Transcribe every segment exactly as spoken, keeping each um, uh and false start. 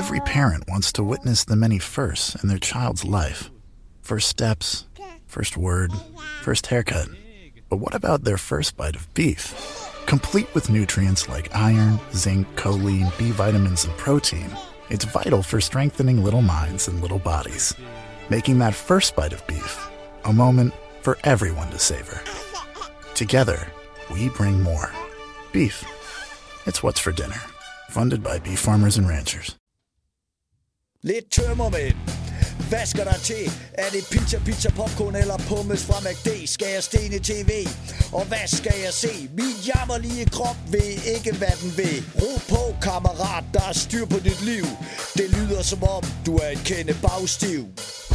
Every parent wants to witness the many firsts in their child's life. First steps, first word, first haircut. But what about their first bite of beef? Complete with nutrients like iron, zinc, choline, B vitamins, and protein, it's vital for strengthening little minds and little bodies, making that first bite of beef a moment for everyone to savor. Together, we bring more. Beef. It's what's for dinner. Funded by beef farmers and ranchers. Lidt tømmermænd. Hvad skal der til? Er det pizza, pizza, popcorn eller pommes fra McD? Skal jeg stene tv? Og hvad skal jeg se? Min jammerlige krop ved ikke, hvad den vil. Ro på, kammerat, der er styr på dit liv. Det lyder som om, du er en kende bagstiv.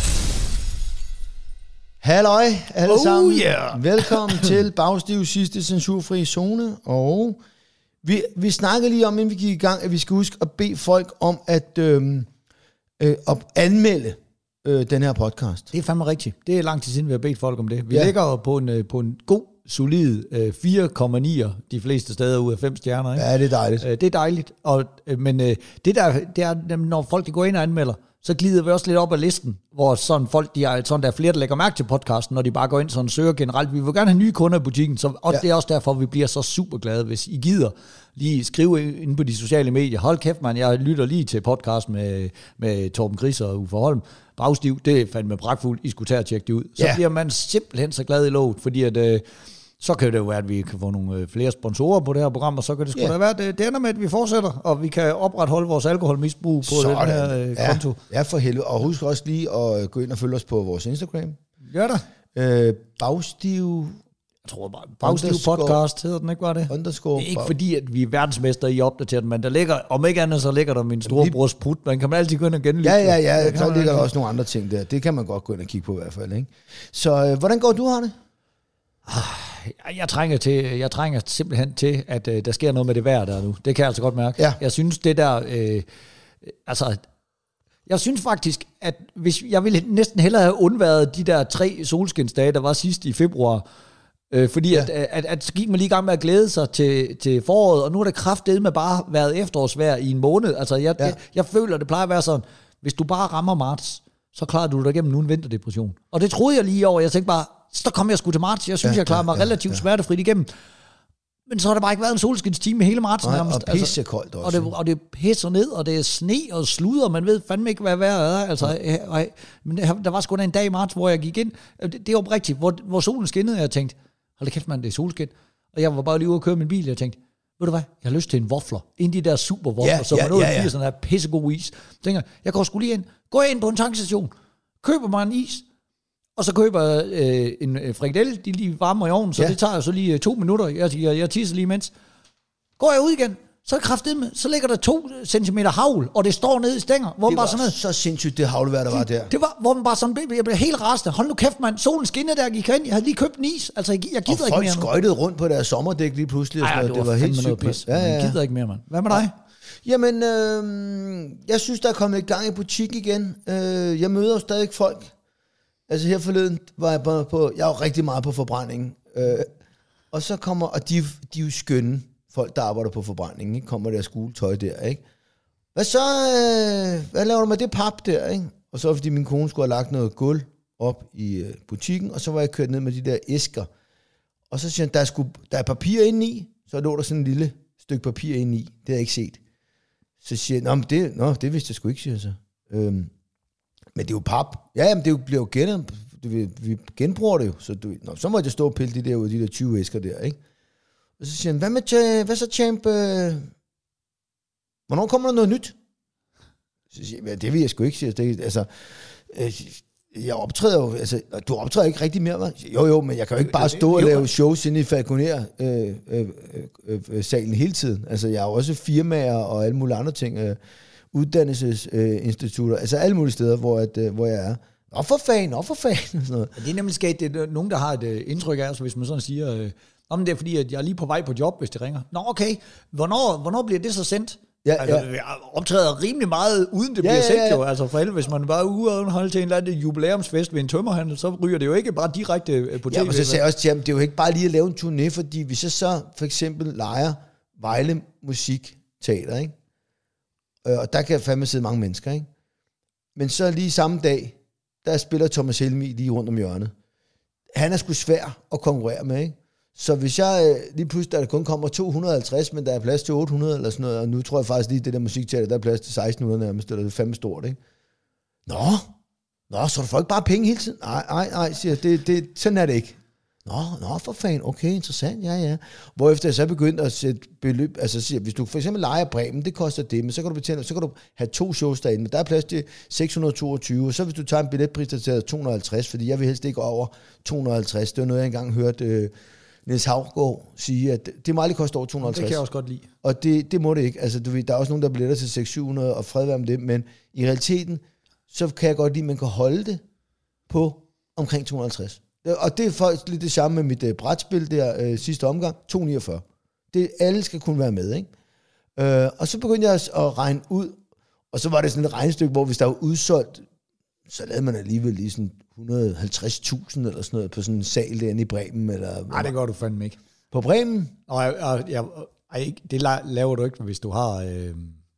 Halløj alle oh, sammen. Yeah. Velkommen til Bagstiv sidste censurfri zone. Og vi, vi snakkede lige om, inden vi gik i gang, at vi skal huske at bede folk om at, øhm, øh, at anmelde øh, den her podcast. Det er fandme rigtigt. Det er lang tid siden, vi har bedt folk om det. Vi ja. ligger jo på en, på en god, solid øh, fire komma ni de fleste steder ud af fem stjerner. Ikke? Ja, det er dejligt. Øh, det er dejligt. Og, øh, men øh, det, der, det er, når folk de går ind og anmelder, så glider vi også lidt op ad listen, hvor sådan folk, de er, sådan, der er flere, der lægger mærke til podcasten, når de bare går ind og søger generelt. Vi vil gerne have nye kunder i butikken, så, og ja. det er også derfor, vi bliver så super glade, hvis I gider lige skrive ind på de sociale medier. Hold kæft, man, jeg lytter lige til podcast med, med Torben Gris og Uffe Holm. Bagstiv, det er fandme pragtfuldt, I skulle tage og tjekke det ud. Så ja. bliver man simpelthen så glad i låget, fordi at... Øh, så kan det jo være, at vi kan få nogle flere sponsorer på det her program, og så kan det sgu yeah. da være, det, det ender med, at vi fortsætter, og vi kan opretholde vores alkoholmisbrug på Sådan. den her øh, ja. konto. Ja, for helvede. Og husk også lige at gå ind og følge os på vores Instagram. Gør der. Øh, Bagstiv... Jeg tror bare, Bagstiv podcast hedder den, ikke var det? Underscore. Det er ikke fordi, at vi er verdensmester i at opdatere den, men der ligger, om ikke andet, så ligger der min store brors put. Man kan man altid gå ind og genlytte. Ja, ja, ja. Så ligger der også nogle andre ting der. Det kan man godt gå ind og kigge på i hvert fald, ikke? Så øh, hvordan går du, Arne? Jeg trænger, til, jeg trænger simpelthen til, at øh, der sker noget med det vejr der nu. Det kan jeg altså godt mærke. Ja. Jeg synes, det der... Øh, altså, jeg synes faktisk, at hvis jeg ville næsten hellere have undværet de der tre solskinsdage, der var sidst i februar, øh, fordi ja. at, at, at så gik man lige i gang med at glæde sig til, til foråret, og nu er det kraftedeme bare været efterårsvejr i en måned. Altså, jeg, ja. jeg, jeg føler, det plejer at være sådan, hvis du bare rammer marts, så klarer du dig igennem nu en vinterdepression. Og det troede jeg lige over. Jeg tænkte bare, så kom jeg sgu til marts. Jeg synes, ja, jeg klarer mig ja, relativt ja. smertefrit igennem. Men så har der bare ikke været en solskinstime hele marts nærmest. Og pissekoldt også. Og det, og det pisser ned, og det er sne og slud, og man ved fandme ikke, hvad vejret er. Altså, ja. Men der var sgu da en dag i marts, hvor jeg gik ind. Det, det var rigtigt, hvor, hvor solen skinnede, og jeg tænkte, hold da kæft mand, det er solskin. Og jeg var bare lige ude og køre min bil, og jeg tænkte, ved du hvad, jeg har lyst til en waffler. En af de der super waffler, ja, som ja, man nåede ja, ja. sådan her pissegod is. Jeg tænker, jeg går sgu lige ind. Gå ind på en tankstation, køber mig en is, og så køber jeg øh, en frikadelle, de lige varmer i ovnen, så ja. det tager jo så lige to minutter. Jeg, jeg, jeg tisser lige imens. Går jeg ud igen, så er det kraftedeme, så ligger der to centimeter havl, og det står nede i stænger. Hvor det bare var sådan noget, så sindssygt, det havlevejr, der var der. Det var, hvor man bare sådan, jeg blev helt rasende. Hold nu kæft, mand, solen skinnede der, gik ind. Jeg havde lige købt en is, altså jeg, jeg gider ikke mere. Og folk skøjtede rundt på deres sommerdæk lige pludselig. Ej, det, var det var helt sygt pis. Ja, ja. Jeg gider ikke mere, mand. Hvad med dig? Jamen, øh, jeg synes, der er kommet i gang i butik igen. Øh, jeg møder jo stadig folk. Altså her forleden var jeg på, på jeg er jo rigtig meget på forbrænding, øh, og så kommer, og de, de er jo skønne, folk der arbejder på forbrænding, ikke? Kommer der skuletøj der, ikke? Hvad så, øh, hvad laver du med det pap der, ikke? Og så fordi min kone skulle have lagt noget gulv op i øh, butikken, og så var jeg kørt ned med de der æsker, og så siger han, der er, sgu, der er papir inde i, så lå der sådan en lille stykke papir inde i, det har jeg ikke set. Så siger jeg, nå, men det, nå, det vidste jeg sgu ikke, siger jeg så. Øhm, Men det er jo pap. Ja, jamen det bliver jo gen, vi, vi genbruger det jo. Så, du, nå, så må jeg stå og pille de der ud, de der tyve æsker der, ikke? Og så siger han, hvad, med, hvad så, champ? Øh, hvornår kommer der noget nyt? Så siger jeg, ja, det vil jeg sgu ikke sige. Det, altså, øh, jeg optræder jo, altså, du optræder ikke rigtig mere, hva'? Jo, jo, men jeg kan jo ikke bare stå og lave shows inde i Falconer-salen øh, øh, øh, øh, hele tiden. Altså, jeg har jo også firmaer og alle mulige andre ting, øh, uddannelsesinstitutter, øh, altså alle mulige steder, hvor, at, øh, hvor jeg er. Nå for fan, nå for fan. Sådan noget. Det er nemlig sket, det er nogen, der har et uh, indtryk af, så hvis man sådan siger, øh, om det er fordi, at jeg er lige på vej på job, hvis det ringer. Nå okay, hvornår, hvornår bliver det så sendt? Ja, altså, ja. Jeg optræder rimelig meget, uden det ja, bliver sendt ja, ja. jo. Altså for alle, hvis man bare er ude og holde til en eller anden jubilæumsfest ved en tømmerhandel, så ryger det jo ikke bare direkte på T V. Ja, men så sagde jeg også, jamen, det er jo ikke bare lige at lave en turné, fordi hvis jeg så for eksempel leger Vejle Musikteater, ikke? Øh, og der kan fandme sidde mange mennesker, ikke? Men så lige samme dag, der spiller Thomas Helmig lige rundt om hjørnet. Han er sgu svær at konkurrere med, ikke? Så hvis jeg øh, lige pludselig, der kun kommer to hundrede og halvtreds, men der er plads til otte hundrede eller sådan noget, og nu tror jeg faktisk lige, det der musikteater, der er plads til seksten hundrede nærmest, eller det er fandme stort, ikke? Nå, Nå, så du får ikke bare penge hele tiden? Nej, nej, nej, siger jeg, det, det, sådan er det ikke. Nå, nå, for fanden, okay, interessant, ja, ja. Hvorefter jeg så begyndte at sætte beløb, altså siger, hvis du for eksempel leger Bremen, det koster det, men så kan du betale, så kan du have to shows derinde, men der er plads til seks hundrede og toogtyve, og så hvis du tager en billetpris, der til to hundrede og halvtreds, fordi jeg vil helst ikke over to hundrede og halvtreds, det var noget, jeg engang hørte øh, Niels Hauggaard sige, at det må aldrig koste over to hundrede og halvtreds. Det kan jeg også godt lide. Og det, det må det ikke, altså du ved, der er også nogen, der billetter til seks hundrede syv hundrede, og fred være med det, men i realiteten, så kan jeg godt lide, at man kan holde det på omkring to hundrede og halvtreds. Og det er faktisk lidt det samme med mit uh, brætspil der uh, sidste omgang, to hundrede og niogfyrre. Det, alle skal kunne være med, ikke? Uh, og så begyndte jeg at regne ud, og så var det sådan et regnestykke, hvor hvis der var udsolgt, så lavede man alligevel lige sådan et hundrede og halvtreds tusind eller sådan noget på sådan en sal derinde i Bremen. Eller, Nej, det gør du fandme ikke. På Bremen? Og jeg, jeg, jeg, jeg, det laver du ikke, hvis du har... Øh,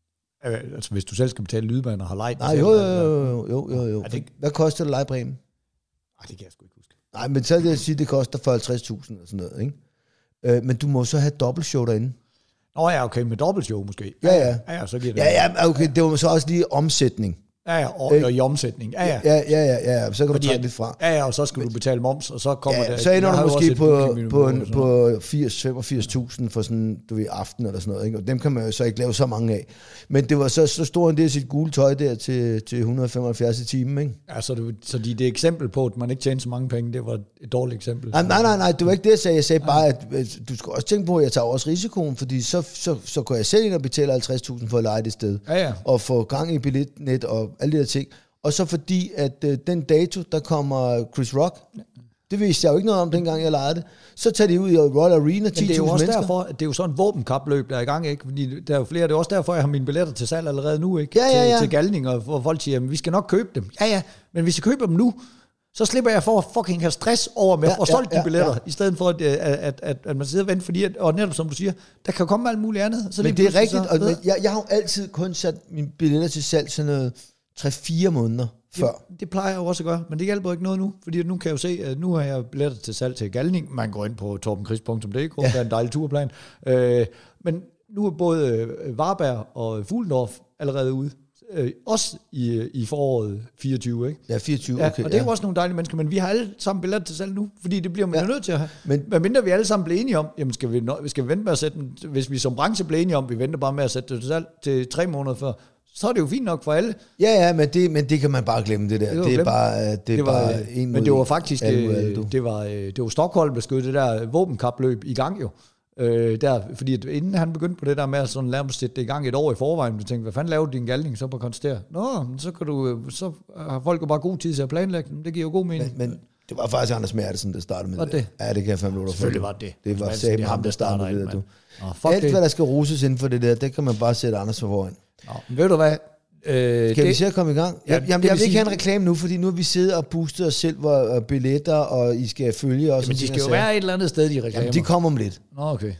altså hvis du selv skal betale lydmand og har lejet. Nej, jo, jo, jo, jo, jo, jo. Det, hvad koster det at lege Bremen? Nej, det kan jeg sgu ikke huske. Nej, men så vil jeg sige, at det koster for halvtreds tusind eller sådan noget, ikke? Øh, men du må så have dobbeltshow derinde. Nå ja, okay, med dobbeltshow måske. Ja, ja. Ja, ja, så giver det. Ja, ja, okay, det var så også lige omsætning. Ja, ja, og, og i omsætning. Ja, ja. Ja, ja, ja, ja, så kan Fordi, du tage det fra. Ja, ja, og så skal du betale moms, og så kommer ja, der... så ender du måske på, på, en, på på firs til femogfirs tusind for sådan, du ved, aften eller sådan noget, ikke? Og dem kan man jo så ikke lave så mange af. Men det var så, så stor en del af sit gule tøj der til, til et hundrede og femoghalvfjerds i timen, ikke? Ja, så, det, så de, det eksempel på, at man ikke tjener så mange penge, det var et dårligt eksempel. Nej, nej, nej, nej, det var ikke det, jeg sagde. Jeg sagde bare, at du skal også tænke på, at jeg tager også risikoen, fordi så, så, så kan jeg selv ind og betale halvtreds tusind for at lege det sted. Ja, ja. Og få gang i billetnet og alle de der ting. Og så fordi, at øh, den dato, der kommer Chris Rock, det vidste jeg jo ikke noget om, dengang jeg legede det, så tager de ud i Royal Arena, ti tusind mennesker. Men det er jo også mennesker. Derfor, at det er jo sådan en våbenkapløb, der er i gang, ikke? Fordi der er jo flere, det er også derfor, jeg har mine billetter til salg allerede nu, ikke? Ja, ja, ja. Til, til Galning, og hvor folk siger, vi skal nok købe dem. Ja, ja, men hvis jeg køber dem nu, så slipper jeg for at fucking have stress over med ja, at få solgt ja, de billetter, ja. I stedet for, at, at, at, at man sidder og venter, fordi, at, og netop som du siger, der kan komme alt muligt andet. Så men det er rigtigt, og jeg, jeg har jo altid kun sat mine billetter til salg sådan noget tre fire måneder før. Det, det plejer jeg jo også at gøre, men det hjælper ikke noget nu, fordi nu kan jeg jo se, at nu har jeg billetter til salg til Galning. Man går ind på torbenkris punktum d k, ja. Der er en dejlig turplan. Øh, men nu er både Varberg og Fuglendorf allerede ude. Øh, også i, i foråret fireogtyve, ikke? Ja, fireogtyve, ja, okay. Og det er jo ja. også nogle dejlige mennesker, men vi har alle sammen billetter til salg nu, fordi det bliver man ja. nødt til at have. Men hvad mindre vi alle sammen bliver enige om, jamen skal vi, skal vi vente med at sætte den, hvis vi som branche bliver enige om, vi venter bare med at sætte det til salg til tre måneder før, så er det jo fint nok for alle. Ja, ja, men det, men det kan man bare glemme, det der. Det, det er bare, det er det var, bare en men det var faktisk, det, det var, det var Stockholm, der skød det der våbenkapløb i gang jo. Øh, der, fordi at inden han begyndte på det der med at sådan lave sætte det i gang et år i forvejen, du tænkte, hvad fanden lavede din Galning? Så på at konstatere, nå, så, kan du, så har folk jo bare god tid til at planlægge dem. Det giver jo god mening. Men, men det var faktisk Anders Mertelsen, der startede med var det. det. Ja, det kan jeg fandme lov. Selvfølgelig var det. Det var sagde ham, der startede med det. Du. Oh, Alt, det. hvad der skal roses inden for det der, det kan man bare sætte Anders for foran. Nå, ved du hvad? Øh, Skal det, vi se at komme i gang? Ja, Jamen, jeg vil sige, ikke have en reklame nu, fordi nu har vi siddet og boostet os selv og billetter, og I skal følge os. Men de skal jo være et eller andet sted, de reklamer. Jamen, de kommer om lidt. Nå, okay.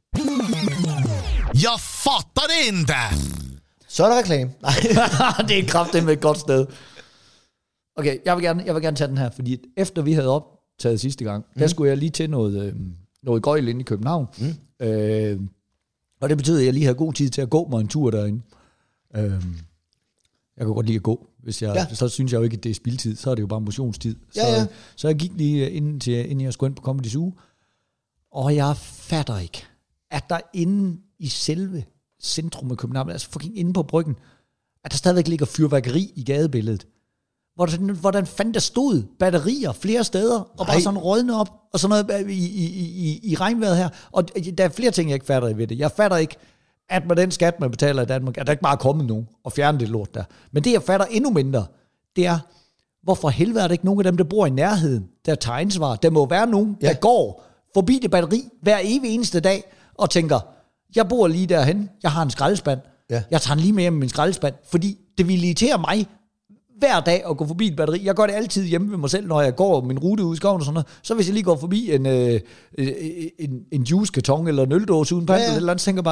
Jeg fatter det inte! Så er der reklame. Det er kraftigt med et godt sted. Okay, jeg vil, gerne, jeg vil gerne tage den her, fordi efter vi havde optaget sidste gang, mm. der skulle jeg lige til noget, øh, noget gøjl inde i København. Mm. Øh, og det betyder, at jeg lige har god tid til at gå mig en tur derinde. Øh, jeg kan godt lide at gå. Hvis jeg, ja. Så synes jeg jo ikke, at det er spildtid. Så er det jo bare motionstid. Så, ja, ja. så jeg gik lige ind til, inden jeg skulle ind på Comedy Zoo. Og jeg fatter ikke, at der inde i selve centrum af København, altså fucking inde på Bryggen, at der stadigvæk ligger fyrværkeri i gadebilledet. Hvordan, hvordan fanden der stod batterier flere steder, og Nej. bare sådan rådne op, og sådan noget i, i, i, i regnvejret her. Og der er flere ting, jeg ikke fatter ved det. Jeg fatter ikke, at med den skat, man betaler i Danmark, at der ikke bare er kommet nogen og fjerne det lort der. Men det, jeg fatter endnu mindre, det er, hvorfor helvede er der ikke nogen af dem, der bor i nærheden, der tager ansvar? Der må være nogen, ja. der går forbi det batteri hver evig eneste dag, og tænker, jeg bor lige derhen, jeg har en skraldespand, ja. jeg tager den lige med hjem med min skraldespand, fordi det vil irritere mig hver dag at gå forbi et batteri. Jeg gør det altid hjemme ved mig selv, når jeg går min rute ud i skoven og sådan noget. Så hvis jeg lige går forbi en, øh, en, en juicekarton eller en øldåse uden pant, ja, ja. eller andet, tænker bare,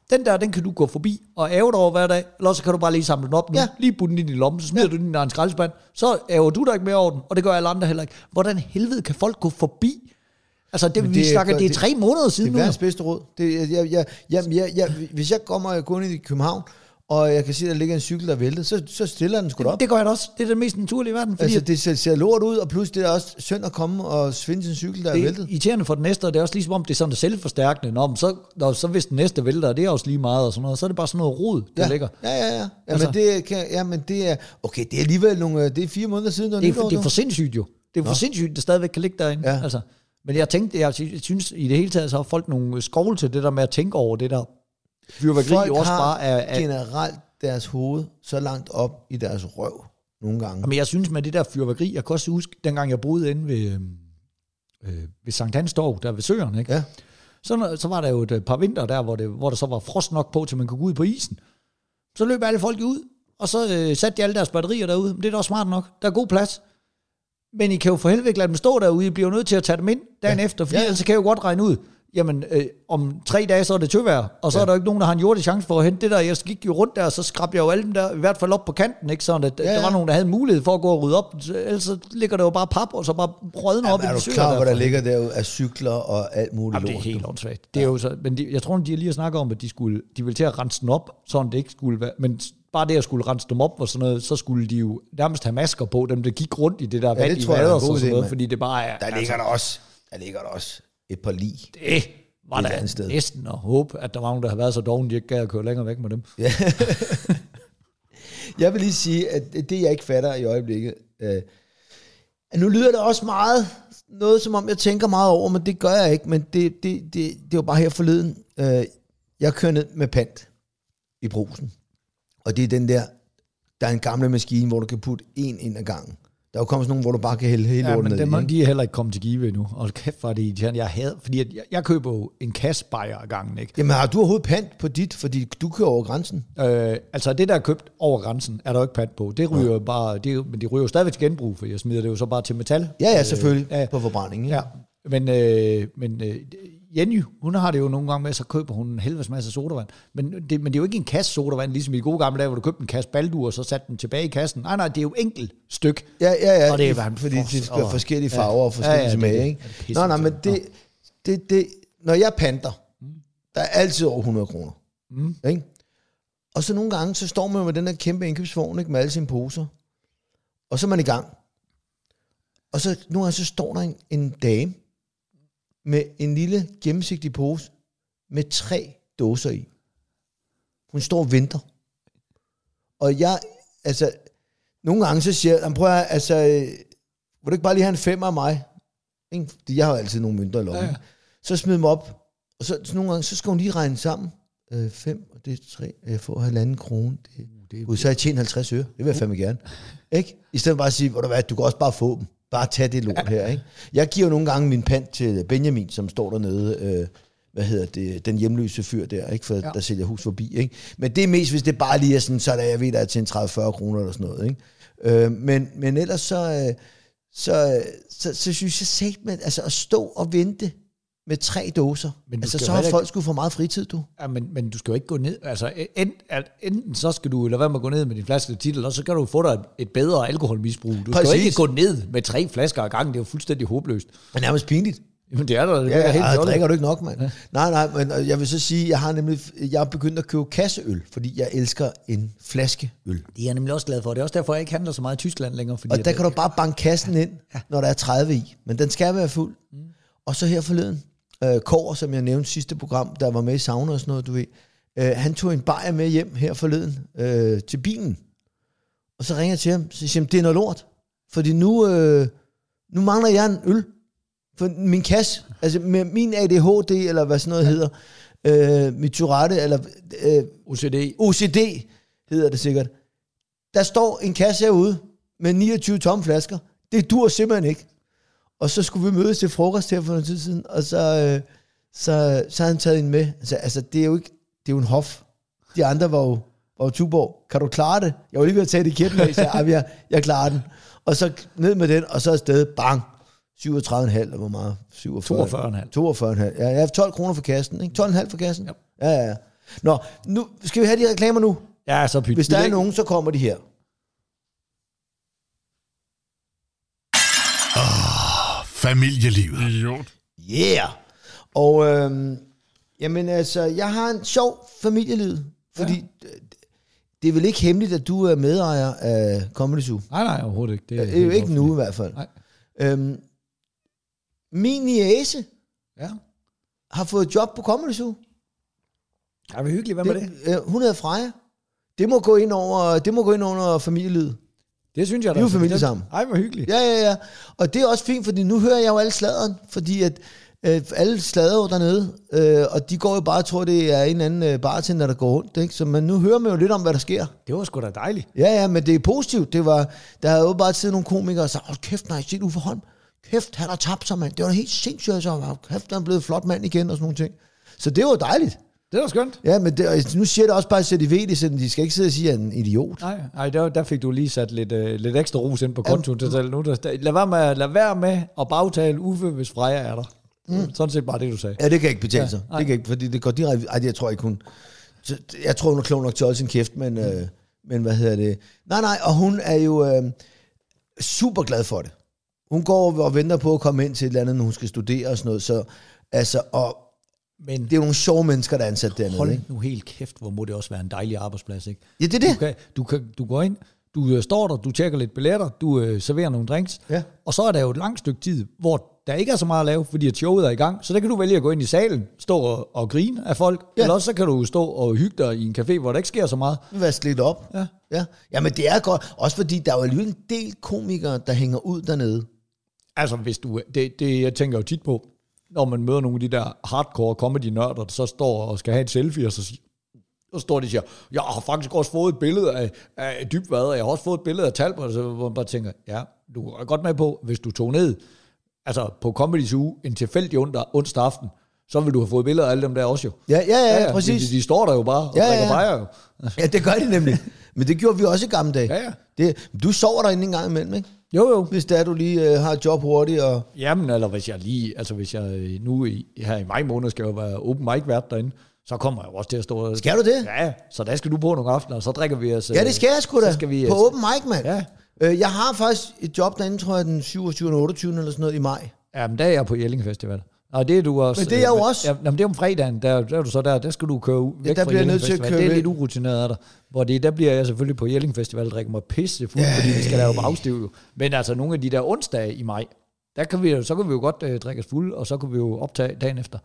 den der, den kan du gå forbi og æve dig over hver dag, eller så kan du bare lige samle den op nu, ja. lige putte den ind i lommen, så smider ja. du den i en skraldespand, så æver du dig ikke mere over den, og det gør alle andre heller ikke. Hvordan helvede kan folk gå forbi? Altså, det, det vi snakker, det er tre måneder siden nu. Det er verdens bedste råd. Det, jeg, jeg, jeg, jeg, jeg, jeg, hvis jeg kommer og går ind i København, og jeg kan se, at der ligger en cykel, der vælter, så, så stiller den sgu op. Det, det gør jeg da også. Det er det mest naturlige i verden. Fordi altså, det ser, ser lort ud, og pludselig det er også synd at komme og svinde sin cykel, der det er væltet. Det er irriterende for den næste, og det er også ligesom om, det er sådan selvforstærkende. Nå, så, når, så hvis den næste vælter, og det er også lige meget, og sådan noget, så er det bare sådan noget rod, der ja. ligger. Ja, ja, ja. ja altså, men det kan, ja, men det er, okay, det er alligevel nogle, det er fire måneder siden. Det er, for, det er for sindssygt jo. Det er for Nå. sindssygt, det stadigvæk kan ligge derinde. Ja. Altså. Men jeg tænkte, jeg synes i det hele taget, så har folk nogle skovl til det der med at tænke over det der fyrværkeri. Folk også har bare er, er, generelt deres hoved så langt op i deres røv nogle gange. Men jeg synes med det der fyrværkeri, jeg kan også huske, dengang jeg boede inde ved, øh, ved Sankt Hans Torv, der ved søerne, ikke? Ja. Så, så var der jo et par vinter der, hvor, det, hvor der så var frost nok på, til man kunne gå ud på isen. Så løb alle folk ud, og så øh, satte de alle deres batterier derude. Men det er da også smart nok. Der er god plads. Men I kan jo for helvede ikke lade dem stå derude. I bliver nødt til at tage dem ind dagen ja. efter, fordi ja. ellers kan jeg jo godt regne ud, jamen øh, om tre dage, så er det tøvejr, og så ja. er der jo ikke nogen, der har en jordig chance for at hente det der. Jeg gik jo rundt der, og så skrabte jeg jo alle dem der, i hvert fald op på kanten, ikke? Sådan at ja, ja. der var nogen, der havde mulighed for at gå og rydde op. Ellers så ligger der jo bare pap, og så bare brødner ja, op i de søer. Er du klar, hvor der ligger derude af cykler og alt muligt lort? Det er helt åndssvagt. Det er jo så, men de, jeg tror, de lige har snakket om, at de skulle, de ville til at rense den op, sådan det ikke skulle være, men bare det at skulle rense dem op og sådan noget, så skulle de jo nærmest have masker på, dem der gik rundt i det der ja, vand i vader og sådan noget, fordi det bare er... Der ligger altså, der også, der ligger der også et par lig. Det var der næsten at håbe, at der var nogen, der havde været så doven, de ikke gad at køre længere væk med dem. Ja. Jeg vil lige sige, at det jeg ikke fatter i øjeblikket, øh, nu lyder det også meget, noget som om jeg tænker meget over, men det gør jeg ikke, men det, det, det, det var bare her forleden. Øh, jeg kører ned med pant i brusen, og det er den der, der er en gamle maskine, hvor du kan putte en ind ad gangen. Der er jo kommet sådan nogle, hvor du bare kan hælde hele ja, lorten ned. Ja, men de er heller ikke kommet til give endnu. Og kæft var det irriterende. Jeg havde, fordi jeg, jeg køber jo en kasse bajer ad gangen, ikke? Jamen har du overhovedet pant på dit, fordi du kører over grænsen? Øh, altså det, der er købt over grænsen, er der jo ikke pant på. Det ryger ja. bare, det, men det ryger jo stadigvæk til genbrug, for jeg smider det jo så bare til metal. Ja, ja, selvfølgelig. Øh, ja. På forbrænding. Ja, ja. Men, øh, men øh, Jenny, hun har det jo nogle gange med, så køber hun en helvedes masse sodavand. Men det, men det er jo ikke en kasse sodavand, ligesom i de gode gamle dage, hvor du købte en kasse Baldur, og så satte den tilbage i kassen. Nej, nej, det er jo enkelt styk. Ja, ja, ja. Og det er fordi de skal have forskellige farver ja. og forskellige ja, ja, smage, ikke? Det nej, nej, men det, det, det, når jeg panter, mm. der er altid over hundrede kroner. Mm. Ikke? Og så nogle gange, så står man med den her kæmpe indkøbsvogn, ikke, med alle sine poser. Og så er man i gang. Og så nogle gange, så står der en, en dame, med en lille gennemsigtig pose med tre dåser i. Hun står og venter. Og jeg, altså, nogle gange så siger jeg, prøv at, altså, vil du ikke bare lige have en femmer af mig? Ikke? Fordi jeg har jo altid nogle mønter i lommen. Ja, ja. Så smid dem op, og så, så nogle gange, så skal hun lige regne sammen. Øh, fem, og det er tre, jeg får halvanden krone. Det, det, det, så har jeg tjent halvtreds øre. Det vil jeg fandme gerne. Ikke? I stedet for bare at sige, hvor du hvad, du kan også bare få dem. Bare tage det lort her, ikke? Jeg giver jo nogle gange min pant til Benjamin, som står dernede, øh, hvad hedder det, den hjemløse fyr der, ikke? For ja. der sælger hus forbi, ikke? Men det er mest, hvis det bare lige er sådan, så er der, jeg ved, der er til en tredive til fyrre kroner eller sådan noget, ikke? Øh, men, men ellers så, øh, så, så, så synes jeg sagt med, altså at stå og vente med tre dåser, altså så har folk sgu for meget fritid, du. Ja, men, men du skal jo ikke gå ned, altså ent, enten så skal du lade være med at gå ned med din flaske titel, og så kan du få dig et, et bedre alkoholmisbrug. Du Præcis. skal jo ikke gå ned med tre flasker ad gangen, det er jo fuldstændig håbløst. Det er nærmest pinligt. Jamen det er der, det ja, er helt ja, drikker du ikke nok, mand. Ja. Nej, nej, men jeg vil så sige, jeg har nemlig, jeg har begyndt at købe kasseøl, fordi jeg elsker en flaske øl. Det er jeg nemlig også glad for, det er også derfor, jeg ikke handler så meget i Tyskland længere. Fordi og der kan du bare banke kassen ind, ja. når der er tredive i, men den skal være fuld. Mm. Og så her forleden, øh, Kåre, som jeg nævnte sidste program, der var med i sauna og sådan noget, du ved, øh, han tog en bajer med hjem her forleden øh, til bilen, og så ringer jeg til ham, så siger jeg, det er noget lort, fordi nu, øh, nu mangler jeg en øl. For min kasse, altså med min A D H D, eller hvad sådan noget ja. hedder, øh, mit Tourette, eller øh, O C D. O C D hedder det sikkert. Der står en kasse herude med niogtyve tomme flasker. Det dur simpelthen ikke. Og så skulle vi mødes til frokost her for en tid siden, og så, øh, så, så havde han taget en med. Altså, altså det er jo ikke, det er jo en hof. De andre var jo, var jo Tuborg. Kan du klare det? Jeg var lige ved at tage det i kæppen af, så jeg, jeg, jeg klarer den. Og så ned med den, og så afsted, bang. syvogtredive komma fem, eller hvor meget? syvogfyrre toogfyrre komma fem. toogfyrre komma fem. Ja, jeg har tolv kroner for kassen, ikke? tolv komma fem for kassen? Ja. Ja, ja. Nå, nu skal vi have de reklamer nu. Ja, så pyt. Hvis der er nogen, så kommer de her. Oh, familielivet. Idiot. Yeah! Og øhm, jamen altså, jeg har en sjov familieliv, fordi ja. det er vel ikke hemmeligt, at du er medejer af Comedy Zoo. Nej, nej, overhovedet ikke. Det er, det er jo ikke nu i hvert fald. Nej. Øhm, min niece Ja. har fået job på Comedy Zoo. Er det hyggeligt? Hvad med det? det? Øh, hun hedder Freja. Det må gå ind over, det må gå ind under familielivet. Det synes jeg da. Vi er jo familie sammen. Ej, hvor hyggeligt. Ja, ja, ja. Og det er også fint, fordi nu hører jeg jo alle sladeren, fordi at øh, alle slader jo dernede, øh, og de går jo bare og tror, det er en eller anden øh, bartender, der går rundt, ikke? Så man, nu hører man jo lidt om, hvad der sker. Det var sgu da dejligt. Ja, ja, men det er positivt. Det var, der havde jo bare siddet nogle komikere og sagt, hold kæft, nej, se Uffe Holm. Kæft, han har tabt sig, mand. Det var da helt sindssygt, så kæft, han er blevet flot mand igen og sådan nogle ting. Så det var dejligt. Det var skønt. Ja, men det, nu siger det også bare, at de ved det, så de skal ikke sidde og sige, at jeg er en idiot. Nej, nej der, der fik du lige sat lidt, øh, lidt ekstra ros ind på kontoen til selv nu. Der, lad, være med, lad være med at bagtale Uffe, hvis Freja er der. Mm. Sådan set bare det, du sagde. Ja, det kan ikke betale sig. Ja, det kan ikke, fordi det går direkte... Ej, jeg tror ikke, hun... Jeg tror, hun er klog nok til at holde sin kæft, men, mm. øh, men hvad hedder det? Nej, nej, og hun er jo øh, super glad for det. Hun går og venter på at komme ind til et eller andet, når hun skal studere og sådan noget. Så, altså, og men det er jo nogle sjove mennesker, der er ansat dernede. Hold ikke? nu helt kæft, hvor må det også være en dejlig arbejdsplads, ikke? Ja, det er det. Du, kan, du, kan, du går ind, du øh, står der, du tjekker lidt billetter, du øh, serverer nogle drinks, ja. Og så er der jo et langt stykke tid, hvor der ikke er så meget at lave, fordi at showet er i gang. Så der kan du vælge at gå ind i salen, stå og, og grine af folk, ja. Eller også så kan du stå og hygge dig i en café, hvor der ikke sker så meget. Vask lidt op. Ja. Ja. Jamen det er godt, også fordi der er jo alligevel en del komikere, der hænger ud dernede. Altså hvis du, det, det jeg tænker jo tit på, når man møder nogle af de der hardcore comedy-nørder, der så står og skal have et selfie, og så, så står de og siger, jeg har faktisk også fået et billede af, af Dybvad, og jeg har også fået et billede af Talbot, så hvor man bare tænker, ja, du er godt med på, hvis du tog ned, altså på Comedy Zoo, en tilfældig onsdag aften, så vil du have fået billeder af alle dem der også jo. Ja, ja, ja, ja præcis. De, de står der jo bare og ja, drikker ja. bajer jo. Ja, det gør de nemlig. Men det gjorde vi også i gamle dage. Ja, ja. Det, du sover derinde en gang imellem, ikke? Jo, jo. Hvis det er, du lige øh, har et job hurtigt. Og... Jamen, eller hvis jeg lige, altså hvis jeg nu i, her i maj måned skal jo være open mic vært derinde, så kommer jeg jo også til at stå... Skal du det? Ja, så der skal du på nogle aftener, og så drikker vi os... Ja, det skal jeg sgu da. Skal vi, på open mic, mand. Ja. Øh, jeg har faktisk et job derinde, tror jeg, den syvogtyvende og otteogtyvende eller sådan noget i maj. Jamen, der er jeg på Jelling Festival. Og det er du også. Men det er jeg jo også. Ja, jamen, det er om fredagen, der, der er du så der, der skal du køre væk ja, der fra bliver Jelling nødt til at Festival. køre Det er væk. lidt urutineret af dig. Hvor det, der bliver jeg selvfølgelig på Jelling Festival og drikker mig pisse fuld, ja, fordi vi skal lave bagstiv jo. Men altså nogle af de der onsdage i maj, der kan vi, så kan vi jo godt uh, drikke os fuld, og så kan vi jo optage dagen efter.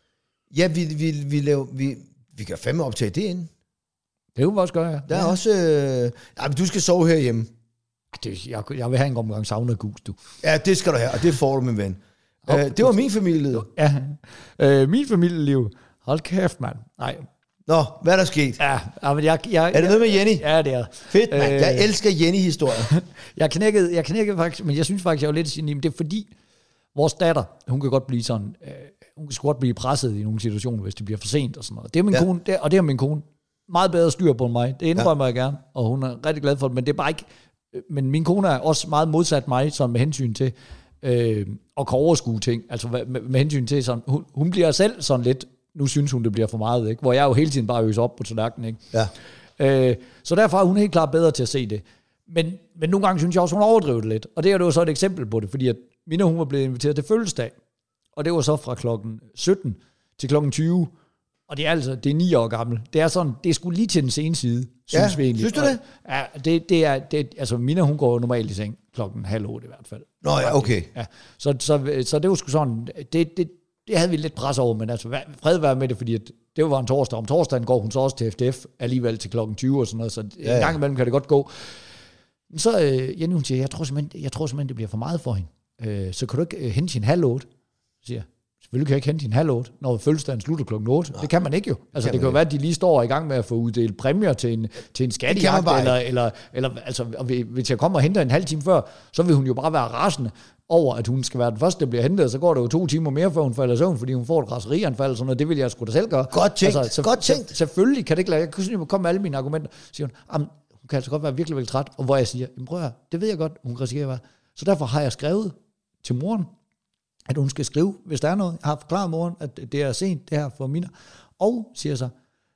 Ja, vi, vi, vi, laver, vi, vi kan fandme optage det ind. Det kunne vi også gøre, ja. Der er ja. også... Øh, ja, men du skal sove herhjemme. Det, jeg, jeg vil have en omgang sauna gus, du. Ja, det skal du have, og det får du, min ven. Oh, øh, det var min familieliv. Ja, øh, min familieliv. Hold kæft, mand. Nej. Nå, hvad er der sket? Ja, men jeg, jeg, er det noget med Jenny? Ja, det er. Fedt, mand. Øh, jeg elsker Jenny-historier. jeg, knækkede, jeg knækkede faktisk, men jeg synes faktisk, jeg var lidt at sige, men det er fordi, vores datter, hun kan godt blive sådan, øh, hun kan godt blive presset i nogle situationer, hvis det bliver for sent og sådan noget. Det er min ja. kone, det, og det er min kone meget bedre styr på end mig. Det indrømmer ja. jeg gerne, og hun er rigtig glad for det, men det er bare ikke, men min kone er også meget modsat mig, sådan med hensyn til, øh, og kan overskue ting, altså med, med hensyn til sådan, hun, hun bliver selv sådan lidt, nu synes hun, det bliver for meget, ikke? Hvor jeg jo hele tiden bare øser op på tallerkenen, ikke? Ja. Øh, så derfor er hun helt klart bedre til at se det. Men, men nogle gange synes jeg også, hun overdriver det lidt. Og det er jo så et eksempel på det, fordi at Mina, hun var blevet inviteret til fødselsdag, og det var så fra klokken sytten til klokken tyve, og det er altså, det er ni år gammel. Det er sådan, det er sgu lige til den sene side, synes ja, vi egentlig. Synes du det? Og, ja, det, det er, det, altså Mina, hun går normalt i seng klokken halv otte i hvert fald. Nå ja, okay. Ja, så, så, så det var sgu sådan, det, det, det havde vi lidt pres over, men altså fred være med det, fordi at det var en torsdag. Om torsdagen går hun så også til F D F alligevel til klokken tyve og sådan noget, så ja, ja. en gang imellem kan det godt gå. Så øh, Jenny, hun siger, jeg tror, simpelthen, jeg tror simpelthen, det bliver for meget for hende. Øh, så kan du ikke øh, hente sin halv otte? Så siger jeg, selvfølgelig kan jeg ikke hente sin halv otte, når fødselsdagen slutter klokken otte. Det kan man ikke jo. Altså det, det kan jo være, at de lige står i gang med at få uddelt præmier til en, til en skattejagt, eller, eller, eller altså, hvis jeg kommer og henter en halv time før, så vil hun jo bare være rasende over, at hun skal være den første, der bliver hentet, og så går det jo to timer mere, før hun falder i søvn, fordi hun får et raserianfald, og sådan noget. Det vil jeg sgu da selv gøre. Godt tænkt, altså, så, godt tænkt. Så, selvfølgelig kan det ikke lade. Jeg kunne komme med alle mine argumenter, siger hun, hun kan altså godt være virkelig, virkelig træt, og hvor jeg siger, prøv at høre, det ved jeg godt, hun risikerer at være. Så derfor har jeg skrevet til moren, at hun skal skrive, hvis der er noget. Jeg har forklaret moren, at det er sent, det her for Mina. Og siger så,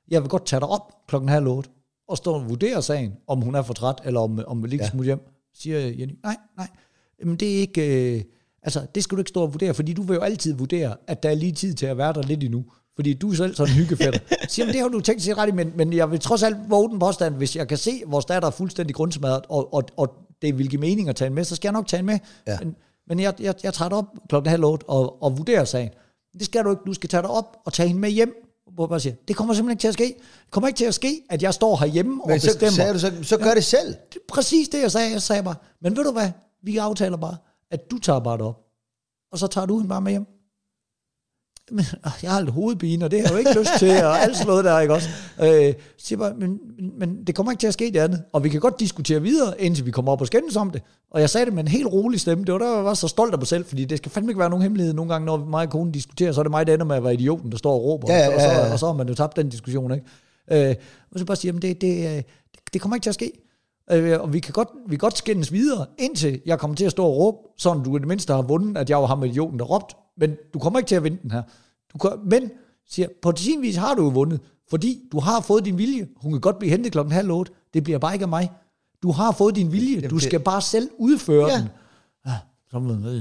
jeg vil godt tage dig op klokken halv otte, og stå og vurdere sagen, om hun er for træt, eller om, om vi lige kan smutte hjem. Siger Jenny, nej, nej, men det er ikke, øh, altså det skal du ikke stå og vurdere, fordi du vil jo altid vurdere, at der er lige tid til at være der lidt endnu, fordi du er selv sådan en hyggefætter. Siger, men det har du tænkt sig ret i, men, men jeg vil trods alt våge den påstand, hvis jeg kan se, at vores datter er fuldstændig grundsmadret, og, og, og det vil give mening at tage en med, så skal jeg nok tage en med. Ja. Men, men jeg, jeg, jeg tager dig op klokken halv otte og, og vurderer sagen. Det skal du ikke, du skal tage dig op og tage hende med hjem. Hvor jeg siger, det kommer simpelthen ikke til at ske. Det kommer ikke til at ske, at jeg står herhjemme og men så bestemmer. Sagde du, så, så gør ja, det selv. Det er præcis det, jeg sagde. Jeg sagde bare, men ved du hvad, vi aftaler bare, at du tager bare det op, og så tager du hende bare med hjem. Men, jeg har lidt hovedpine, og det har jeg jo ikke lyst til, og alt sådan noget der, ikke også? Øh, siger bare, men, men, men det kommer ikke til at ske det andet, og vi kan godt diskutere videre, indtil vi kommer op og skændes om det. Og jeg sagde det med en helt rolig stemme, det var der, jeg var så stolt af mig selv, fordi det skal fandme ikke være nogen hemmelighed. Nogle gange, når mig og konen diskuterer, så er det mig, der ender med at være idioten, der står og råber, ja, ja, ja, ja. Og, så, og så har man jo tabt den diskussion, ikke? Øh, og så bare sige, jamen det, det, det, det kommer ikke til at ske. Øh, og vi kan godt, vi kan godt skændes videre, indtil jeg kommer til at stå og råbe, sådan du i det mindste har vundet, at jeg var ham med idioten, der råbte, men du kommer ikke til at vinde den her. Du kan, men, siger, på sin vis har du jo vundet, fordi du har fået din vilje. Hun kan godt blive hentet klokken halv otte. Det bliver bare ikke af mig. Du har fået din vilje. Du skal bare selv udføre ja. den. Ja, så,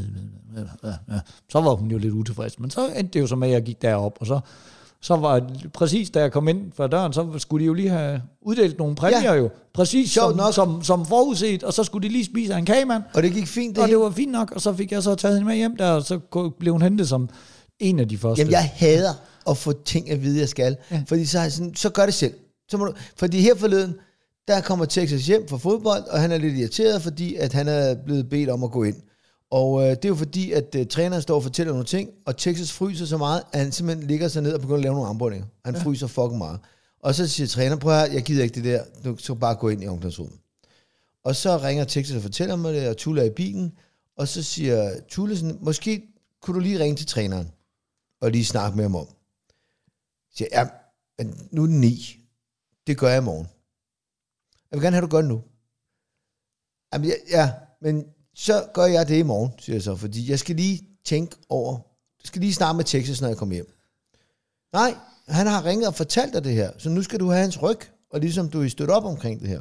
ja, så var hun jo lidt utilfreds. Men så endte det jo så med, at jeg gik derop, og så, så var præcis, da jeg kom ind fra døren, så skulle de jo lige have uddelt nogle præmier ja. jo. Præcis som, som, som forudset, og så skulle de lige spise af en kagemand. Og det gik fint. Det og det var fint nok, og så fik jeg så taget hende med hjem der, og så blev hun hentet som en af de første. Jamen, jeg hader at få ting at vide, jeg skal. Ja. Fordi så, sådan, så gør det selv. Så må du, fordi her forleden, der kommer Texas hjem fra fodbold, og han er lidt irriteret, fordi at han er blevet bedt om at gå ind. Og øh, det er jo fordi, at øh, træneren står og fortæller nogle ting, og Texas fryser så meget, at han simpelthen ligger sig ned og begynder at lave nogle armbøjninger. Han ja. fryser fucking meget. Og så siger træneren, prøv at jeg gider ikke det der, du skal bare gå ind i omklædningsrummet. Og så ringer Texas og fortæller mig det, og Tulle er i bilen, og så siger Tulle sådan, måske kunne du lige ringe til træneren, og lige snakke med ham om. Så siger, ja, men nu er det ni. Det gør jeg i morgen. Jeg vil gerne have, du gør det nu. Jamen, ja, ja, men så gør jeg det i morgen, siger jeg så, fordi jeg skal lige tænke over, jeg skal lige snakke med Texas, når jeg kommer hjem. Nej, han har ringet og fortalt dig det her, så nu skal du have hans ryg, og ligesom du er stødt op omkring det her.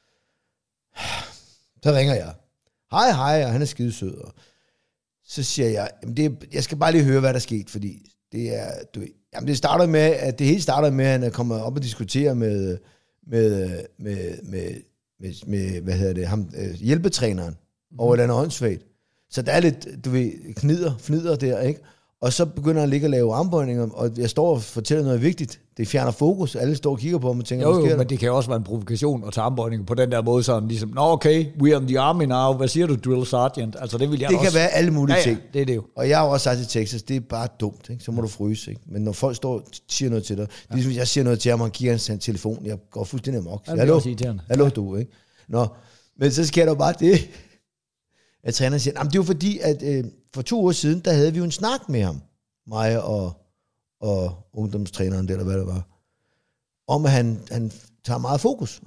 Så ringer jeg. Hej, hej, og han er skidesød, og så siger jeg, jamen det, jeg skal bare lige høre, hvad der er sket, fordi det er, du, jamen det starter med, at det hele starter med, at han er kommet op og diskuterer med, med, med, med, med, med hvad hedder det, ham, hjælpetræneren mm. over et andet åndssvagt. Så der er lidt, du ved, knider, fnider der, ikke? Og så begynder han at ligge og lave armbøjninger, og jeg står og fortæller noget vigtigt. Det fjerner fokus, alle står og kigger på mig og tænker, jo, hvad sker jo, der? Men det kan jo også være en provokation at tage armbøjninger på den der måde, sådan ligesom, nå okay, we are in the army now, hvad siger du, drill sergeant? Altså det vil jeg det også. kan være alle mulige ja, ja, ting. det er det jo. Og jeg har også sagt til Texas, det er bare dumt, ikke? Så må du fryse, ikke? Men når folk står og siger noget til dig, ja. Ligesom jeg siger noget til ham, og giver hans telefon, jeg går fuldstændig amok. Ja, hallo, hallo ja. du, ikke? Nå, men så sker der bare det, at træneren siger, jamen det er jo fordi, at øh, for to uger siden, der havde vi jo en snak med ham, mig og, og ungdomstræneren, eller hvad det var, om at han, han tager meget fokus.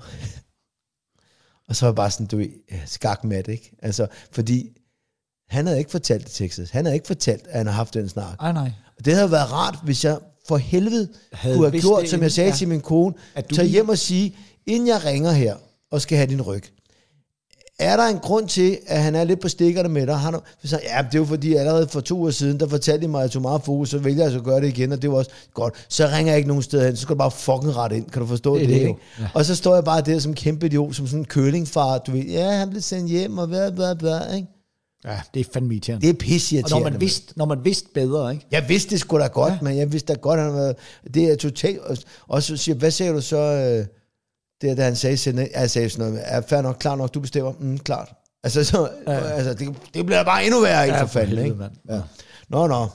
Og så var jeg bare sådan, du ved, skakmat, ikke? Altså, fordi han havde ikke fortalt det Texas. Han havde ikke fortalt, at han har haft den snak. Ej, nej. Og det havde været rart, hvis jeg for helvede havde kunne have gjort, det, som jeg sagde ja. til min kone, tage hjem og sige, inden jeg ringer her, og skal have din ryg, er der en grund til, at han er lidt på stikkerne med dig? Han, så, ja, det er jo fordi, allerede for to uger siden, der fortalte de mig, at jeg tog meget fokus, så vælger jeg så at gøre det igen, og det var også godt. Så ringer jeg ikke nogen steder hen, så skal du bare fucking ret ind. Kan du forstå det? det, det ikke? Ja. Og så står jeg bare der som kæmpe idiot, som sådan en kølingfar. Du ved, ja, han blev sendt hjem, og hvad, hvad, hvad, ikke? Ja, det er fandme irriterende. Det er pisseirriterende. Og når man vidste, når man vidste bedre, ikke? Jeg vidste det sgu da godt, ja. Men jeg vidste da godt, at han var, det er totalt. Og så siger, hvad sagde du så... Øh, det da han sagde, jeg sagde sådan noget, er fair nok, klar nok, du bestemmer, mm, klart. Altså, så, ja. altså det, det bliver bare endnu værre, ikke, ja, for fanden, ikke? Ja. Nå, nå.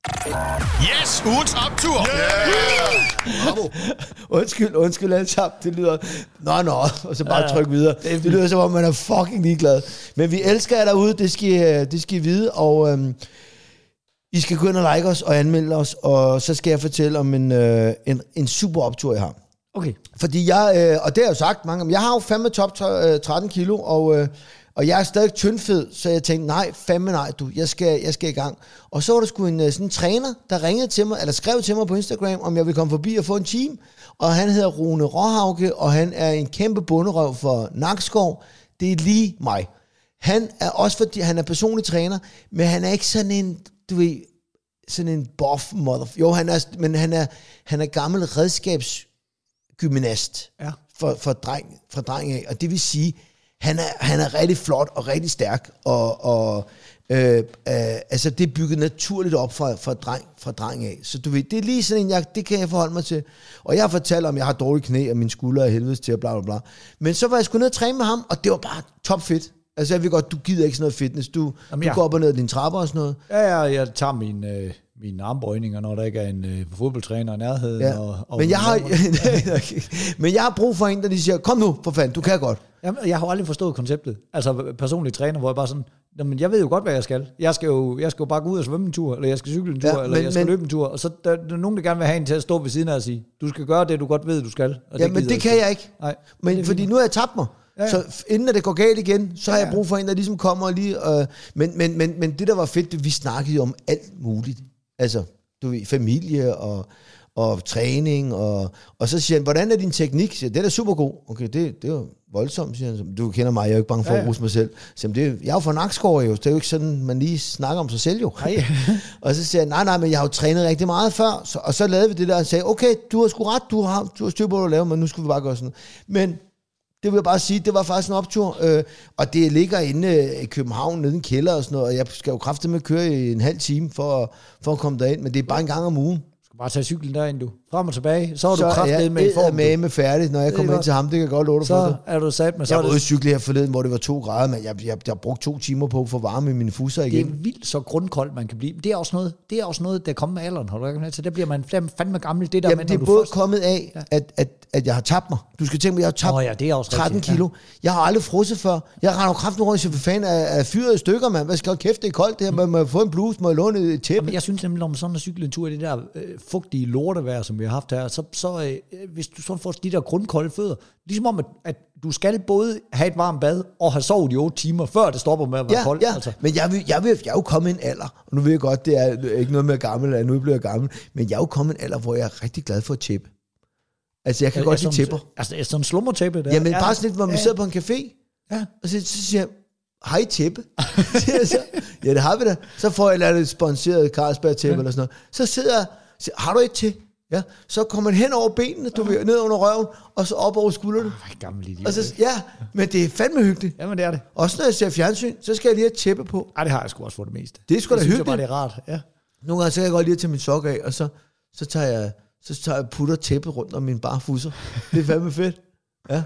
Yes, ugens optur! Yeah! undskyld, undskyld alt sammen, det lyder, nå, nå, og så bare ja, tryk videre. Det, det lyder som om, man er fucking ligeglad. Men vi elsker jer derude, det skal, det skal I vide, og øhm, I skal gå ind og like os og anmelde os, og så skal jeg fortælle om en, øh, en, en super optur, jeg har. Okay. Fordi jeg, øh, og det har jeg jo sagt mange gange, jeg har jo fandme top tretten kilo, og, øh, Og jeg er stadig tyndfed, så jeg tænkte, nej, fandme nej, du, jeg skal, jeg skal i gang. Og så var der sgu en sådan en træner, der ringede til mig, eller skrev til mig på Instagram, om jeg ville komme forbi og få en team. Og han hedder Rune Råhauke, og han er en kæmpe bunderøv for Nakskov. Det er lige mig. Han er også, fordi han er personlig træner, men han er ikke sådan en, du ved, sådan en buff mother. Jo, han er, men han er, han er gammel redskabsgymnast ja. for, for, dreng, for dreng af. Og det vil sige, han er, han er rigtig flot og rigtig stærk, og, og øh, øh, altså det er bygget naturligt op fra, fra, dreng, fra dreng af. Så du ved, det er lige sådan en, jeg, det kan jeg forholde mig til. Og jeg har fortalt om, at jeg har dårlige knæ, og mine skuldre er helvedes til, og bla bla bla. Men så var jeg sgu ned og træne med ham, og det var bare top fedt. Altså jeg ved godt, du gider ikke sådan noget fitness. Du, Jamen, du går op og ned ad dine trapper og sådan noget. Ja, ja, jeg tager mine, øh, mine armbøjninger, når der ikke er en øh, fodboldtræner i nærheden. Ja. Og, og men, jeg har, men jeg har brug for en, der lige siger, kom nu, for fanden, du kan godt. Jamen, jeg har aldrig forstået konceptet. Altså personlig træner, hvor jeg bare sådan, men jeg ved jo godt, hvad jeg skal. Jeg skal jo, jeg skal jo bare gå ud og svømme en tur, eller jeg skal cykle en tur, ja, eller men, jeg skal men, løbe en tur. Og så der, der er nogen, der gerne vil have en til at stå ved siden af og sige, du skal gøre det, du godt ved, du skal. Og ja, det men det kan jeg ikke. Nej, men fordi nu har jeg tabt mig. Ja, ja. Så inden at det går galt igen, så har ja, ja. jeg brug for en, der ligesom kommer lige. Øh, men, men, men, men det, der var fedt, det, vi snakkede om alt muligt. Altså, du ved, familie og, og træning. Og, og så siger han, hvordan er din teknik? Så siger, det er da super god. Okay, det, det er jo voldsomt, siger han. Du kender mig, jeg er jo ikke bange for ja, ja. at ruse mig selv. Så det, jeg er jo fra Nakskov, jo. Det er jo ikke sådan, man lige snakker om sig selv, jo. Ja, ja. Og så siger han, nej, nej, men jeg har jo trænet rigtig meget før. Så, og så lavede vi det der og sagde, okay, du har sgu ret, du har, du har styr på, hvad du laver, men nu skal vi bare gøre sådan noget. Men det vil jeg bare sige, det var faktisk en optur, øh, og det ligger inde i København, nede i en kælder og sådan noget, og jeg skal jo kraftedeme køre i en halv time for, for at komme derind, men det er bare en gang om ugen. Du skal bare tage cyklen derind, du. Frem og tilbage, så er så du kraftedeme med i form. Så er jeg med færdig, når jeg kommer ind til ham, det kan jeg godt love dig for det. Så er du sat med så jeg var ude at cykle her forleden, hvor det var to grader, men jeg, jeg, jeg har brugt to timer på at få varme i mine fusser igen. Det er vildt så grundkoldt, man kan blive. Det er også noget, det er også noget der kommer med alderen, har du ikke? Så der bliver man fandme gammel. Det der Jamen, med, det er både først... kommet af, ja. at, at, at jeg har tabt mig. Du skal tænke mig, jeg har tabt oh, ja, det er også tretten rigtigt, kilo. Ja. Jeg har aldrig frosset før. Jeg render jo kraften rundt, så for fanden er fyret i stykker, mand. Hvad skal jeg kæft, det er koldt det her. Man må få en bluse, må jeg låne et tæppe. Jamen, jeg synes nemlig, når man sådan har cyklet en tur i det der øh, fugtige lortevejr, som vi har haft her, så, så øh, hvis du sådan får de der grundkolde fødder, ligesom om, at, at du skal både have et varmt bad og have sovet i otte timer, før det stopper med at være ja, koldt. Ja, altså. Men jeg, vil, jeg, vil, jeg er jo kommet en alder, og nu ved jeg godt, det er ikke noget med gammel, at nu bliver jeg gammel, men jeg er jo kommet en alder, hvor jeg er rigtig glad for at tæppe. Altså, jeg kan ja, godt lide tæpper. Altså, det er sådan en slummertæppe der. Jamen, ja, bare sådan lidt, hvor man ja. sidder på en café, ja. og så, så siger jeg, hej tæppe. så, ja, det har vi da. Så får jeg et sponsoreret Carlsberg-tæppe ja. eller sådan noget. Så sidder jeg, siger, har du et til? Ja, så kommer man hen over benene, du ved, ned under røven, og så op over skuldrene. Oh, gammel idiot. Og så, ja, men det er fandme hyggeligt. Jamen, det er det. Også når jeg ser fjernsyn, så skal jeg lige have tæppe på. Ej, det har jeg sgu også for det meste. Det er sgu da hyggeligt. Det synes jeg bare, det er rart, ja. Nogle gange så kan jeg godt lige at tage min sok af, og så, så tager jeg, så tager jeg putter tæppe rundt om mine bare fusser. Det er fandme fedt. Ja.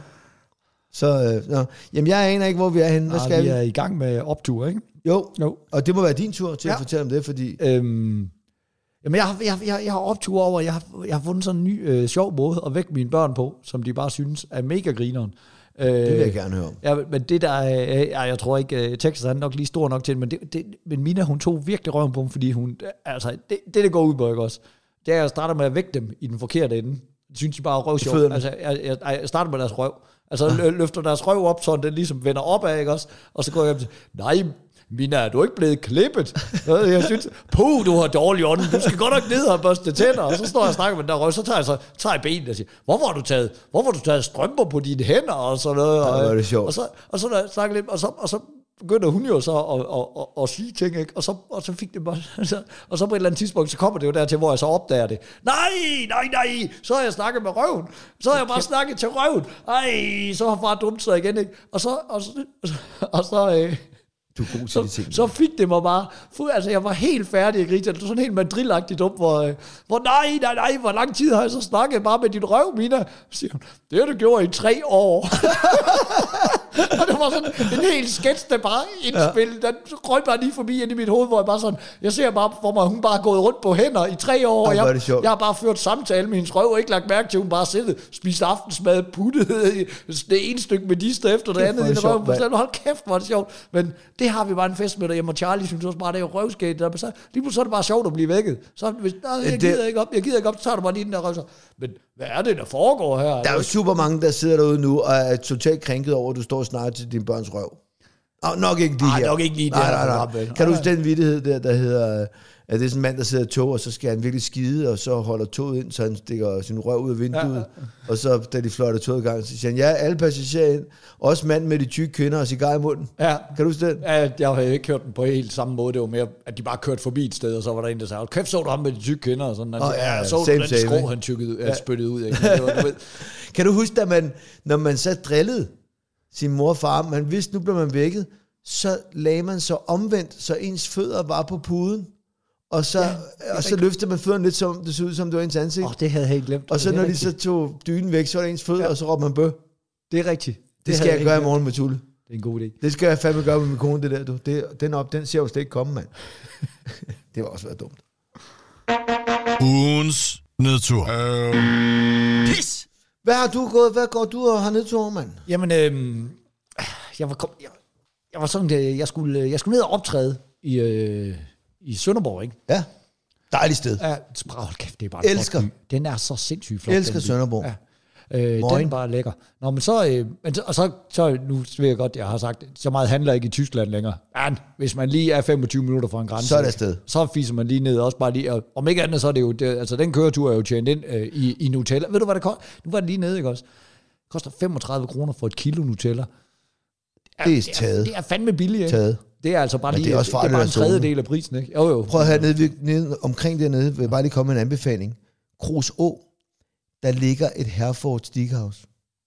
Så, øh, nå. Jamen, jeg aner ikke, hvor vi er henne. Hvad skal vi? vi? er i gang med optur, ikke? Jo, jo. Og det må være din tur til ja. at fortælle om det, fordi... Øhm, jamen, jeg har, jeg, jeg, jeg har optur over, jeg har, jeg har fundet sådan en ny øh, sjov måde at vække mine børn på, som de bare synes er mega grineren. Øh, det vil jeg gerne høre om. Ja, men det der, øh, jeg tror ikke, Texas er nok lige stor nok til, men, det, det, men Mina, hun tog virkelig røven på dem, fordi hun, altså, det, det, det går ud på, ikke også? Det er, at jeg starter med at vække dem i den forkerte ende. Det synes de bare er røvsjovt. Altså, jeg, jeg, jeg starter med deres røv. Altså, lø, løfter deres røv op, så den ligesom vender opad, ikke også? Og så går jeg op til, nej, Mina, er du ikke blevet klippet? Jeg synes, puh, du har dårlig ånd. Du skal godt nok ned og børste tænder. Og så står jeg og snakker med den der røv, så tager jeg, så, tager jeg benet og siger, hvorfor har du taget, hvorfor har du taget strømper på dine hænder? Og sådan noget. Og, ja, det er sjovt. Og så, og så, og så, lidt, og så, og så begynder hun jo så at, at, at, at sige ting, ikke? Og så, og så fik det bare, så, og så på et eller andet tidspunkt, så kommer det jo dertil, hvor jeg så opdager det. Nej, nej, nej, så har jeg snakket med røven. Så har jeg bare snakket til røven. Ej, så har far dumt sig igen, ikke? Og så, og så, og så, og så øh, du er god til så, de ting. så fik det mig bare, altså jeg var helt færdig at grine, det var sådan helt mandrilagtigt dumt, hvor, hvor nej, nej, nej, hvor lang tid har jeg så snakket bare med din røv, Mina? Så siger hun, det har du gjort i tre år. Og det var sådan en helt sketch, der bare indspillet, ja. Den røg bare lige forbi ind i mit hoved, hvor jeg bare sådan, jeg ser bare for mig, hun bare er gået rundt på hænder i tre år, og jeg, jeg har bare ført samtale med hendes røv, og ikke lagt mærke til, at hun bare siddet, spist aftensmad, puttet det ene stykke medister efter det andet, det røv, så hold kæft, hvor er det sjovt, men det har vi bare en fest med derhjemme, og Charlie synes også bare, det er jo røvskægt, der, så lige pludselig så er det bare sjovt at blive vækket, så hvis, nej, jeg gider ikke op, jeg gider ikke op, så tager du bare lige den der røv, så, men hvad er det, der foregår her? Der er jo super mange, der sidder derude nu, og er totalt krænket over, at du står og snakker til din børns røv. Oh, nok ikke lige Nej, her. nok ikke lige nej, der. nej, nej. Nej, nej. Kan du huske den vittighed der, der hedder, at det er sådan en mand, der sidder i tog, og så skal han virkelig skide, og så holder toget ind, så han stikker sin røv ud af vinduet, ja, ja. Og så, da de fløjter toget i gang, så siger han, ja, alle passagerer ind, også manden med de tykke kvinder og cigar i munden. Ja. Kan du huske den? Ja, jeg har ikke hørt den på helt samme måde. Det var mere, at de bare kørte forbi et sted, og så var der en, der sagde, kæft, så du ham med de tykke kvinder, og sådan. Oh, ja, ja, så same, du den same, skrå, ikke? han tykkede, ja. spyttede ud. Ikke? Det var, du ved. Kan du huske, at man, når man så drillede sin mor og far, man vidste, nu bliver man vækket, så lagde man så omvendt, så ens fødder var på puden, og så, ja, og så løftede man fødderne lidt, som det så ud, som det var ens ansigt. Åh, oh, det havde jeg helt glemt. Og så når rigtigt. de så tog dynen væk, så var det ens fødder, ja. Og så råbte man bø. Det er rigtigt. Det, det skal jeg, jeg gøre i morgen med Tulle. Det er en god idé. Det skal jeg fandme gøre med min kone, det der. Du. Det, den op, den ser jo slet ikke komme, mand. Det var også været dumt. Ugens nedtur. Øh. Pis! Hvad har du gået? Hvad går du og har nedtur, mand? Jamen, øhm, jeg var kom, jeg, jeg var sådan, at jeg skulle, jeg skulle ned og optræde i, øh, i Sønderborg, ikke? Ja. Dejligt sted. Ja, hold kæft, det er bare elsker. En flot by. Den er så sindssygt flot. Elsker Sønderborg. Ja. Øh, den er bare lækker. Nå, men så, øh, men så, og så, så, nu ved jeg godt, jeg har sagt, så meget handler ikke i Tyskland længere. Men hvis man lige er femogtyve minutter fra en grænse, så er det sted. Så fiser man lige ned, også bare lige, og om ikke andet, så er det jo, det, altså den køretur er jo tjent ind øh, i, i Nutella. Ved du, hvad det koster? Nu var det lige nede, ikke også? Det koster femogtredive kroner for et kilo Nutella. Det er, det er taget. Det er fandme billigt, ikke? Taget. Det er altså bare lige, det er, også det er bare en tredjedel af prisen, ikke? Jo, jo. Prøv at have nede, nede, omkring dernede, vil jeg bare lige komme med en anbefaling. Krogs Å, der ligger et Herford Steakhouse.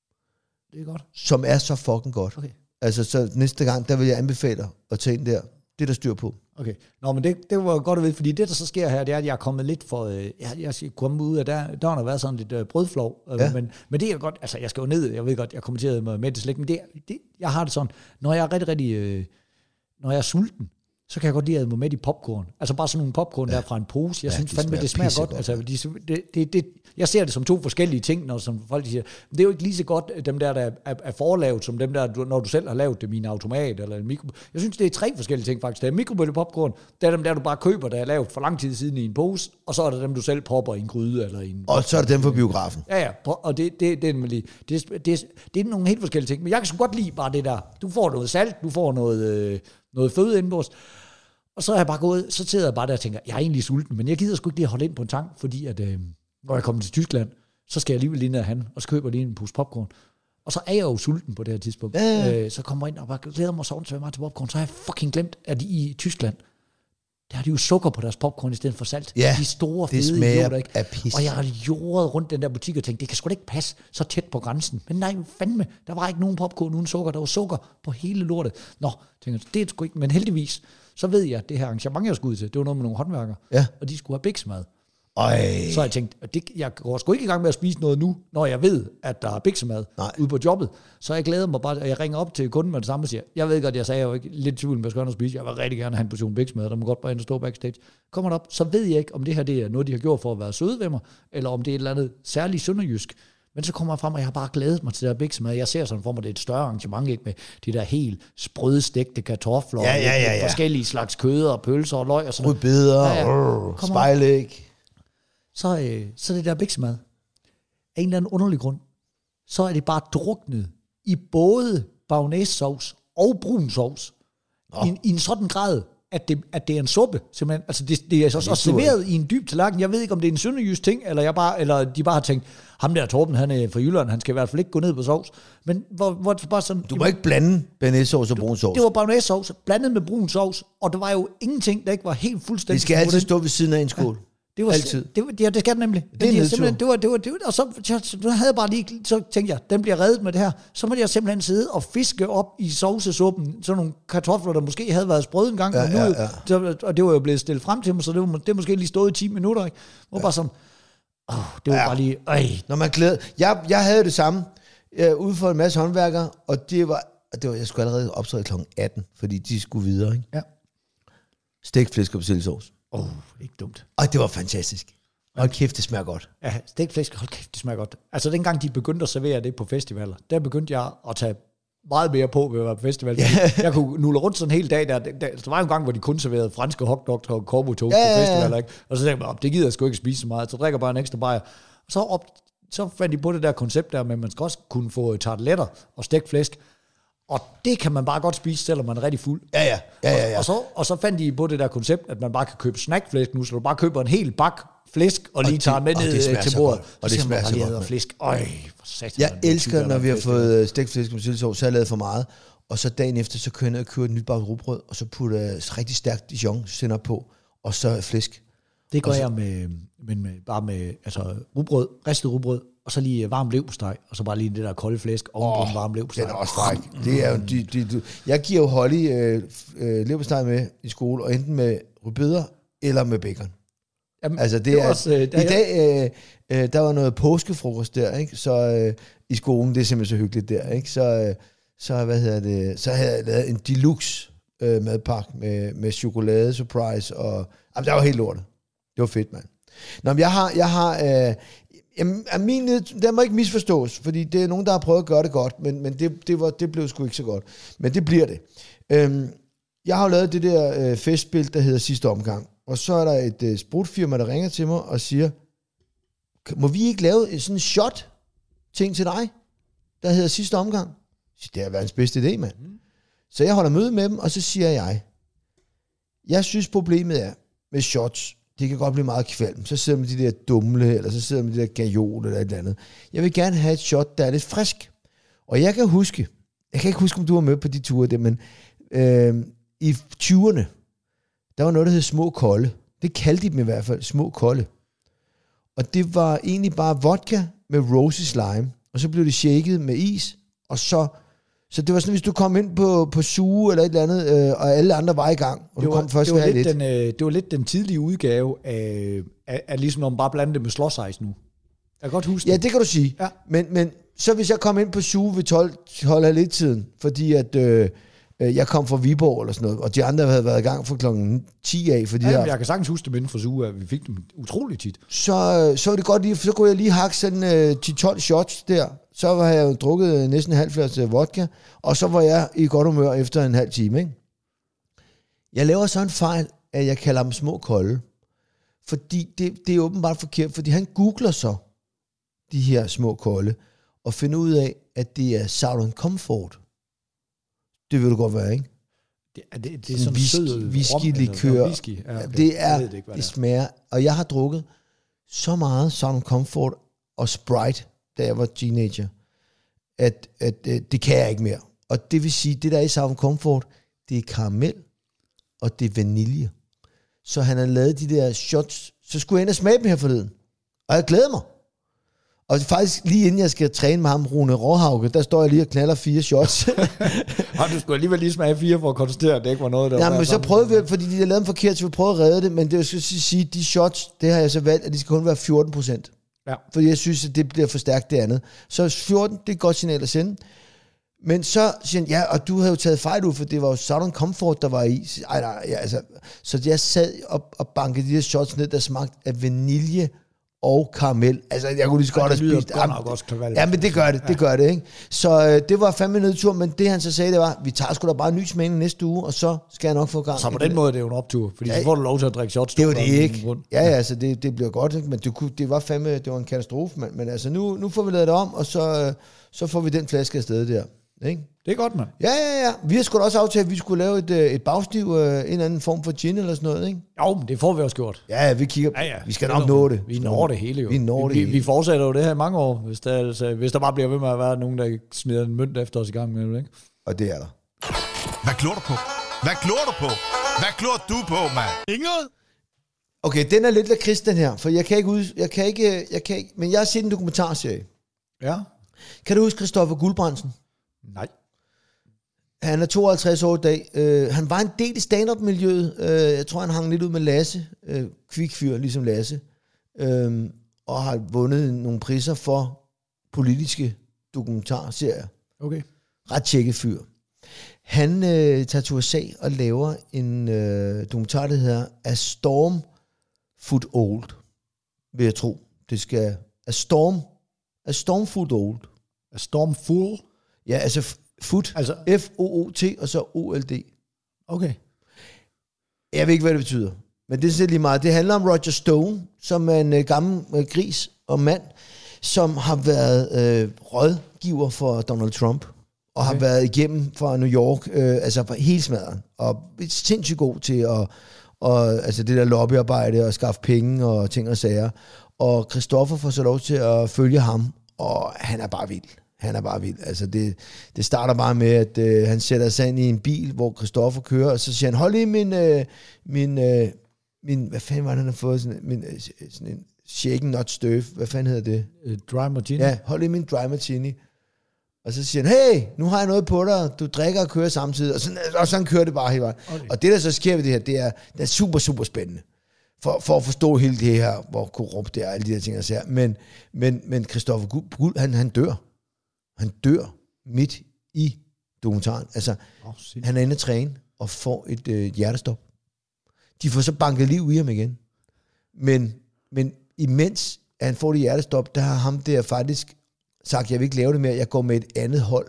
Det er godt. Som er så fucking godt. Okay. Altså, så næste gang, der vil jeg anbefale dig at tage ind der. Det er der styr på. Okay. Nå, men det, det var godt at vide, fordi det, der så sker her, det er, at jeg er kommet lidt for... Øh, jeg, jeg skal komme ud af der. Der har været sådan lidt øh, brødflov. Øh, ja. men, men det er godt... Altså, jeg skal jo ned. Jeg ved godt, jeg kommenterede mig med det slet ikke. Men det, det, jeg har det sådan, når jeg er rigtig, rigtig... Øh, når jeg er sulten, så kan jeg godt lide at have med i popcorn. Altså bare sådan nogle popcorn ja. Der fra en pose. Jeg ja, synes fandme, det smager godt. godt. Altså, de, det, det, det, jeg ser det som to forskellige ting, når som folk siger, det er jo ikke lige så godt, dem der, der er, er forlavet, som dem der, når du selv har lavet det i en automat eller en mikro. Jeg synes, det er tre forskellige ting faktisk. Der er mikrobølge popcorn, der er dem der, du bare køber, der er lavet for lang tid siden i en pose, og så er der dem, du selv popper i en gryde eller i en... Og så er det dem fra biografen. Ja, ja, og det, det, det, det, det, det, det, det er nogle helt forskellige ting. Men jeg kan sgu godt lide bare det der. Du får noget salt, du får noget, øh, noget føde indenbords. Og så er jeg bare gået, så sidder jeg bare der og tænker, jeg er egentlig sulten, men jeg gider sgu ikke lige holde ind på en tank, fordi at, øh, når jeg kommer til Tyskland, så skal jeg alligevel lige ned og handle, og så køber jeg lige en pose popcorn. Og så er jeg jo sulten på det her tidspunkt. Ja. Øh, så kommer jeg ind og bare glæder mig så meget til popcorn, så har jeg fucking glemt, at i Tyskland, der har de jo sukker på deres popcorn i stedet for salt. Ja, de store, det fede smager idioter, ikke? af pis. Og jeg har jordet rundt den der butik og tænkt, det kan sgu da ikke passe så tæt på grænsen. Men nej, fandme, der var ikke nogen popcorn uden sukker. Der var sukker på hele lortet. Nå, tænker jeg, det er sgu ikke, men heldigvis, så ved jeg, at det her arrangement, jeg skulle ud til, det var noget med nogle håndværkere, ja. Og de skulle have biksemad. Ej. Så jeg tænkte, det, jeg går sgu ikke i gang med at spise noget nu, når jeg ved, at der er biksemad ude på jobbet. Så jeg glæder mig bare, og jeg ringer op til kunden med det samme og siger, jeg ved godt, jeg sagde, jeg var ikke lidt tvivl, om jeg skulle have spise. Jeg vil rigtig gerne have en portion biksemad, der må godt bare ind og stå backstage. Kommer der op, så ved jeg ikke, om det her det er noget, de har gjort for at være søde ved mig, eller om det er et eller andet særligt sønderjysk. Men så kommer jeg frem, og jeg har bare glædet mig til det her biksemad. Jeg ser sådan for mig, det er et større arrangement, ikke, med de der helt sprødstegte kartofler, ja, ja, ja, ja. forskellige slags kød og pølser og løg og sådan noget. Rødbeder, ja, ja. Spejlæg. Så, øh, så det der biksemad, af en eller anden underlig grund, så er det bare druknet i både bayonnaise-sovs og brun sovs. I, I en sådan grad, at det, at det er en suppe, simpelthen. Altså det, det er så også serveret i en dyb tallerken. Jeg ved ikke, om det er en sønderjysk ting, eller, jeg bare, eller de bare har tænkt, ham der Torben, han er fra Jylland, han skal i hvert fald ikke gå ned på sovs. Men hvor, hvor bare sådan... Du må ikke blande bayonnaise-sovs og brun sovs. Det var bayonnaise-sovs, blandet med brun sovs, og der var jo ingenting, der ikke var helt fuldstændig... Det skal altid stå ved siden af en skål. Ja. Det var altid. Det, ja, det skal det nemlig. Det er de, simpelthen, det var, det var, det var, og så, så, så havde jeg bare lige, så tænkte jeg, den bliver reddet med det her. Så måtte jeg simpelthen sidde og fiske op i sovsesuppen, sådan nogle kartofler, der måske havde været sprøde en gang, ja, ja, ja. Så, og det var jo blevet stillet frem til mig, så det var det måske lige stået i ti minutter, ikke? Det var ja. bare sådan, åh, det var ja. bare lige, øj. Når man glæder, jeg, jeg havde det samme, jeg ude for en masse håndværkere, og det var, det var jeg skulle allerede optræde klokken atten, fordi de skulle videre, ikke? Ja. Stegt flæsk og persillesovs. Åh, oh, ikke dumt. Og det var fantastisk. Hold kæft, det smager godt. Ja, stegt flæsk, hold kæft, det smager godt. Altså, dengang de begyndte at servere det på festivaler, der begyndte jeg at tage meget mere på ved at være på festival. Jeg kunne nulle rundt sådan en hel dag. Der, der, der var jo en gang, hvor de kun serverede franske hotdogs og korbotoast ja, på festivaler, ikke? Og så tænkte jeg, det gider jeg sgu ikke spise så meget. Så drikker jeg bare en ekstra bajer. Og så, op, så fandt de på det der koncept der, men man skal også kunne få tarteletter og stegt flæsk. Og det kan man bare godt spise, selvom man er rigtig fuld. Ja, ja. ja, ja, ja. Og, og, så, og så fandt de på det der koncept, at man bare kan købe snackflæsk nu, så du bare køber en hel bak flæsk, og, og lige tager med ned til bordet. Og det smager så godt. Flæsk. Øj, for satan. Jeg elsker, når vi har fået stegt flæsk med syltetøj, så har jeg lavet for meget, og så dagen efter, så kører jeg ned og køber et nyt bakke rugbrød, og så putter jeg rigtig stærkt Dijon sender på, og så flæsk. Det gør så, jeg med, med, med, bare med altså, rugbrød, ristet rugbrød, og så lige varm leverpostej, og så bare lige det der kolde flæsk oven på en varm leverpostej. Det er også fræk. Det er jo, de, de, de, jeg giver jo Holly øh, øh, leverpostej med i skole, og enten med rødbeder eller med bacon. Jamen, altså det, det er, også, øh, i dag, øh, øh, der var noget påskefrokost der, ikke? Så øh, i skolen, det er simpelthen så hyggeligt der, ikke? Så, øh, så, hvad hedder det, så havde jeg lavet en deluxe øh, madpakke med, med chokolade, surprise, og jamen, der var helt lortet. Det var fedt, mand. Nå, men jeg har, jeg har, øh, jamen, min, den må ikke misforstås, fordi det er nogen, der har prøvet at gøre det godt, men, men det, det, var, det blev sgu ikke så godt. Men det bliver det. Øhm, jeg har jo lavet det der øh, festspil, der hedder Sidste Omgang, og så er der et øh, sprutfirma, der ringer til mig og siger, må vi ikke lave sådan en shot-ting til dig, der hedder Sidste Omgang? Så det er verdens bedste idé, mand. Mm. Så jeg holder møde med dem, og så siger jeg, jeg synes problemet er med shots, det kan godt blive meget kvalm. Så sidder man med de der dumle, eller så sidder man med de der gajol, eller et eller andet. Jeg vil gerne have et shot, der er lidt frisk. Og jeg kan huske, jeg kan ikke huske, om du var med på de ture der, men øh, i tyverne, der var noget, der hed små kolde. Det kaldte de dem i hvert fald, små kolde. Og det var egentlig bare vodka med roses lime, og så blev det shaket med is, og så... Så det var sådan, hvis du kom ind på, på suge eller et eller andet, øh, og alle andre var i gang, og det du var, kom først det var, lidt lidt. Den, øh, det var lidt den tidlige udgave af, af, af ligesom når man bare blandede det med slåsejs nu. Jeg kan godt huske Ja, det. det kan du sige. Ja. Men, men så hvis jeg kom ind på suge ved tolv, tolv lidt tiden, fordi at øh, jeg kom fra Viborg eller sådan noget, og de andre havde været i gang fra klokken ti af, fordi ja, jeg, jeg kan sagtens huske dem inden for suge, at vi fik dem utroligt tit. så, så var det godt lige, så kunne jeg lige hakke sådan øh, ti tolv shots der. Så var jeg jo drukket næsten en halv flaske vodka, og så var jeg i godt humør efter en halv time, ikke? Jeg laver så en fejl, at jeg kalder dem små kolde. Fordi det, det er åbenbart forkert, fordi han googler så de her små kolde, og finder ud af, at det er Southern Comfort. Det vil du godt være, ikke? Det, det, det er sådan whisky, sød whisky-likør. Whisky. Ja, okay. Det er, det, det, det smager, og jeg har drukket så meget Southern Comfort og Sprite, da jeg var teenager, at, at, at det kan jeg ikke mere. Og det vil sige, det der er i Southern Comfort, det er karamel, og det er vanilje. Så han har lavet de der shots, så skulle jeg ind og smage dem her forleden. Og jeg glæder mig. Og faktisk lige inden jeg skal træne med ham, Rune Råhauke, der står jeg lige og knaller fire shots. Og du skulle alligevel lige smage fire for at konstatere, at det ikke var noget, der ja, var men så prøvede vi, fordi de har lavet dem forkert, så vi prøvede at redde det, men det vil sige, de shots, det har jeg så valgt, at de skal kun være fjorten procent. Ja. Fordi jeg synes, at det bliver for stærkt det andet. Så fjorten, det er et godt signal at sende. Men så siger han, ja, og du havde jo taget fejl ud, for det var jo Southern Comfort, der var i. Ej, nej, ja, altså, så jeg sad og, og bankede de her shots ned, der smagte af vanilje og karamel. Altså, jeg kunne lige så godt have spist. Ja, men det gør det, det gør det, ikke? Så øh, det var fandme nedtur, men det han så sagde, det var, vi tager sgu da bare en ny smagning næste uge, og så skal jeg nok få gang. Så på den måde det er jo en optur, fordi ja, så får du lov til at drikke shots. Det var det ikke. Ja, ja, altså, det, det bliver godt, ikke? Men det, kunne, det var fandme, det var en katastrofe, men, men altså, nu, nu får vi lavet det om, og så, øh, så får vi den flaske afsted der, ikke? Det er godt, mand. Ja, ja, ja. Vi har sgu da også aftalt, at vi skulle lave et, et bagstiv, en eller anden form for gin eller sådan noget, ikke? Jo, men det får vi også gjort. Ja, vi kigger. Ja, ja. Vi skal nok nå det. Vi når det hele jo. Vi når det vi, hele. Vi fortsætter jo det her i mange år, hvis der, altså, hvis der bare bliver ved med at være nogen, der smider en mønt efter os i gang med det, ikke? Og det er der. Hvad klør du på? Hvad klør du på? Hvad klør du på, mand? Inget? Okay, den er lidt lakrids, den her, for jeg kan ikke ud, jeg kan ikke, jeg kan ikke, men jeg har set en dokumentarserie. Ja. Kan du huske Christoffer Guldbrandsen? Nej. Han er tooghalvtreds år i dag. Uh, han var en del i stand-up-miljøet. Uh, jeg tror, han hang lidt ud med Lasse. Uh, kvikfyr, ligesom Lasse. Uh, og har vundet nogle priser for politiske dokumentarserier. Okay. Ret tjekket fyr. Han uh, tager til U S A og laver en uh, dokumentar, der hedder A Storm Foot Old. Vil jeg tro. Det skal... A Storm... A Storm Foot Old. A Storm Full? Ja, altså... Foot, altså F O O T, og så O L D. Okay. Jeg ved ikke, hvad det betyder. Men det er sådan lige meget. Det handler om Roger Stone, som er en uh, gammel uh, gris og mand, som har været uh, rådgiver for Donald Trump. og okay. har været igennem fra New York, øh, altså helt smadret, og sindssygt god til at, og, altså det der lobbyarbejde, og skaffe penge og ting og sager. Og Christoffer får så lov til at følge ham, og han er bare vild. Han er bare vild. Altså det, det starter bare med, at øh, han sætter sig ind i en bil, hvor Christoffer kører, og så siger han, hold lige min, øh, min, øh, min, hvad fanden var det, han har fået? Sådan, min, øh, sådan en shaken not støf. Hvad fanden hedder det? Uh, dry martini. Ja, hold lige min dry martini. Og så siger han, hey, nu har jeg noget på dig, du drikker og kører samtidig. Og sådan, og sådan kører det bare hele vejen. Okay. Og det, der så sker ved det her, det er, det er super, super spændende. For, for at forstå hele det her, hvor korrupt det er, alle de her ting, jeg ser. Men, men, men Christoffer Guld, han, han dør. Han dør midt i dokumentaren. Altså, oh, han er inde at træne og får et øh, hjertestop. De får så banket liv i ham igen. Men, men imens at han får det hjertestop, der har ham der faktisk sagt, jeg vil ikke lave det mere, jeg går med et andet hold.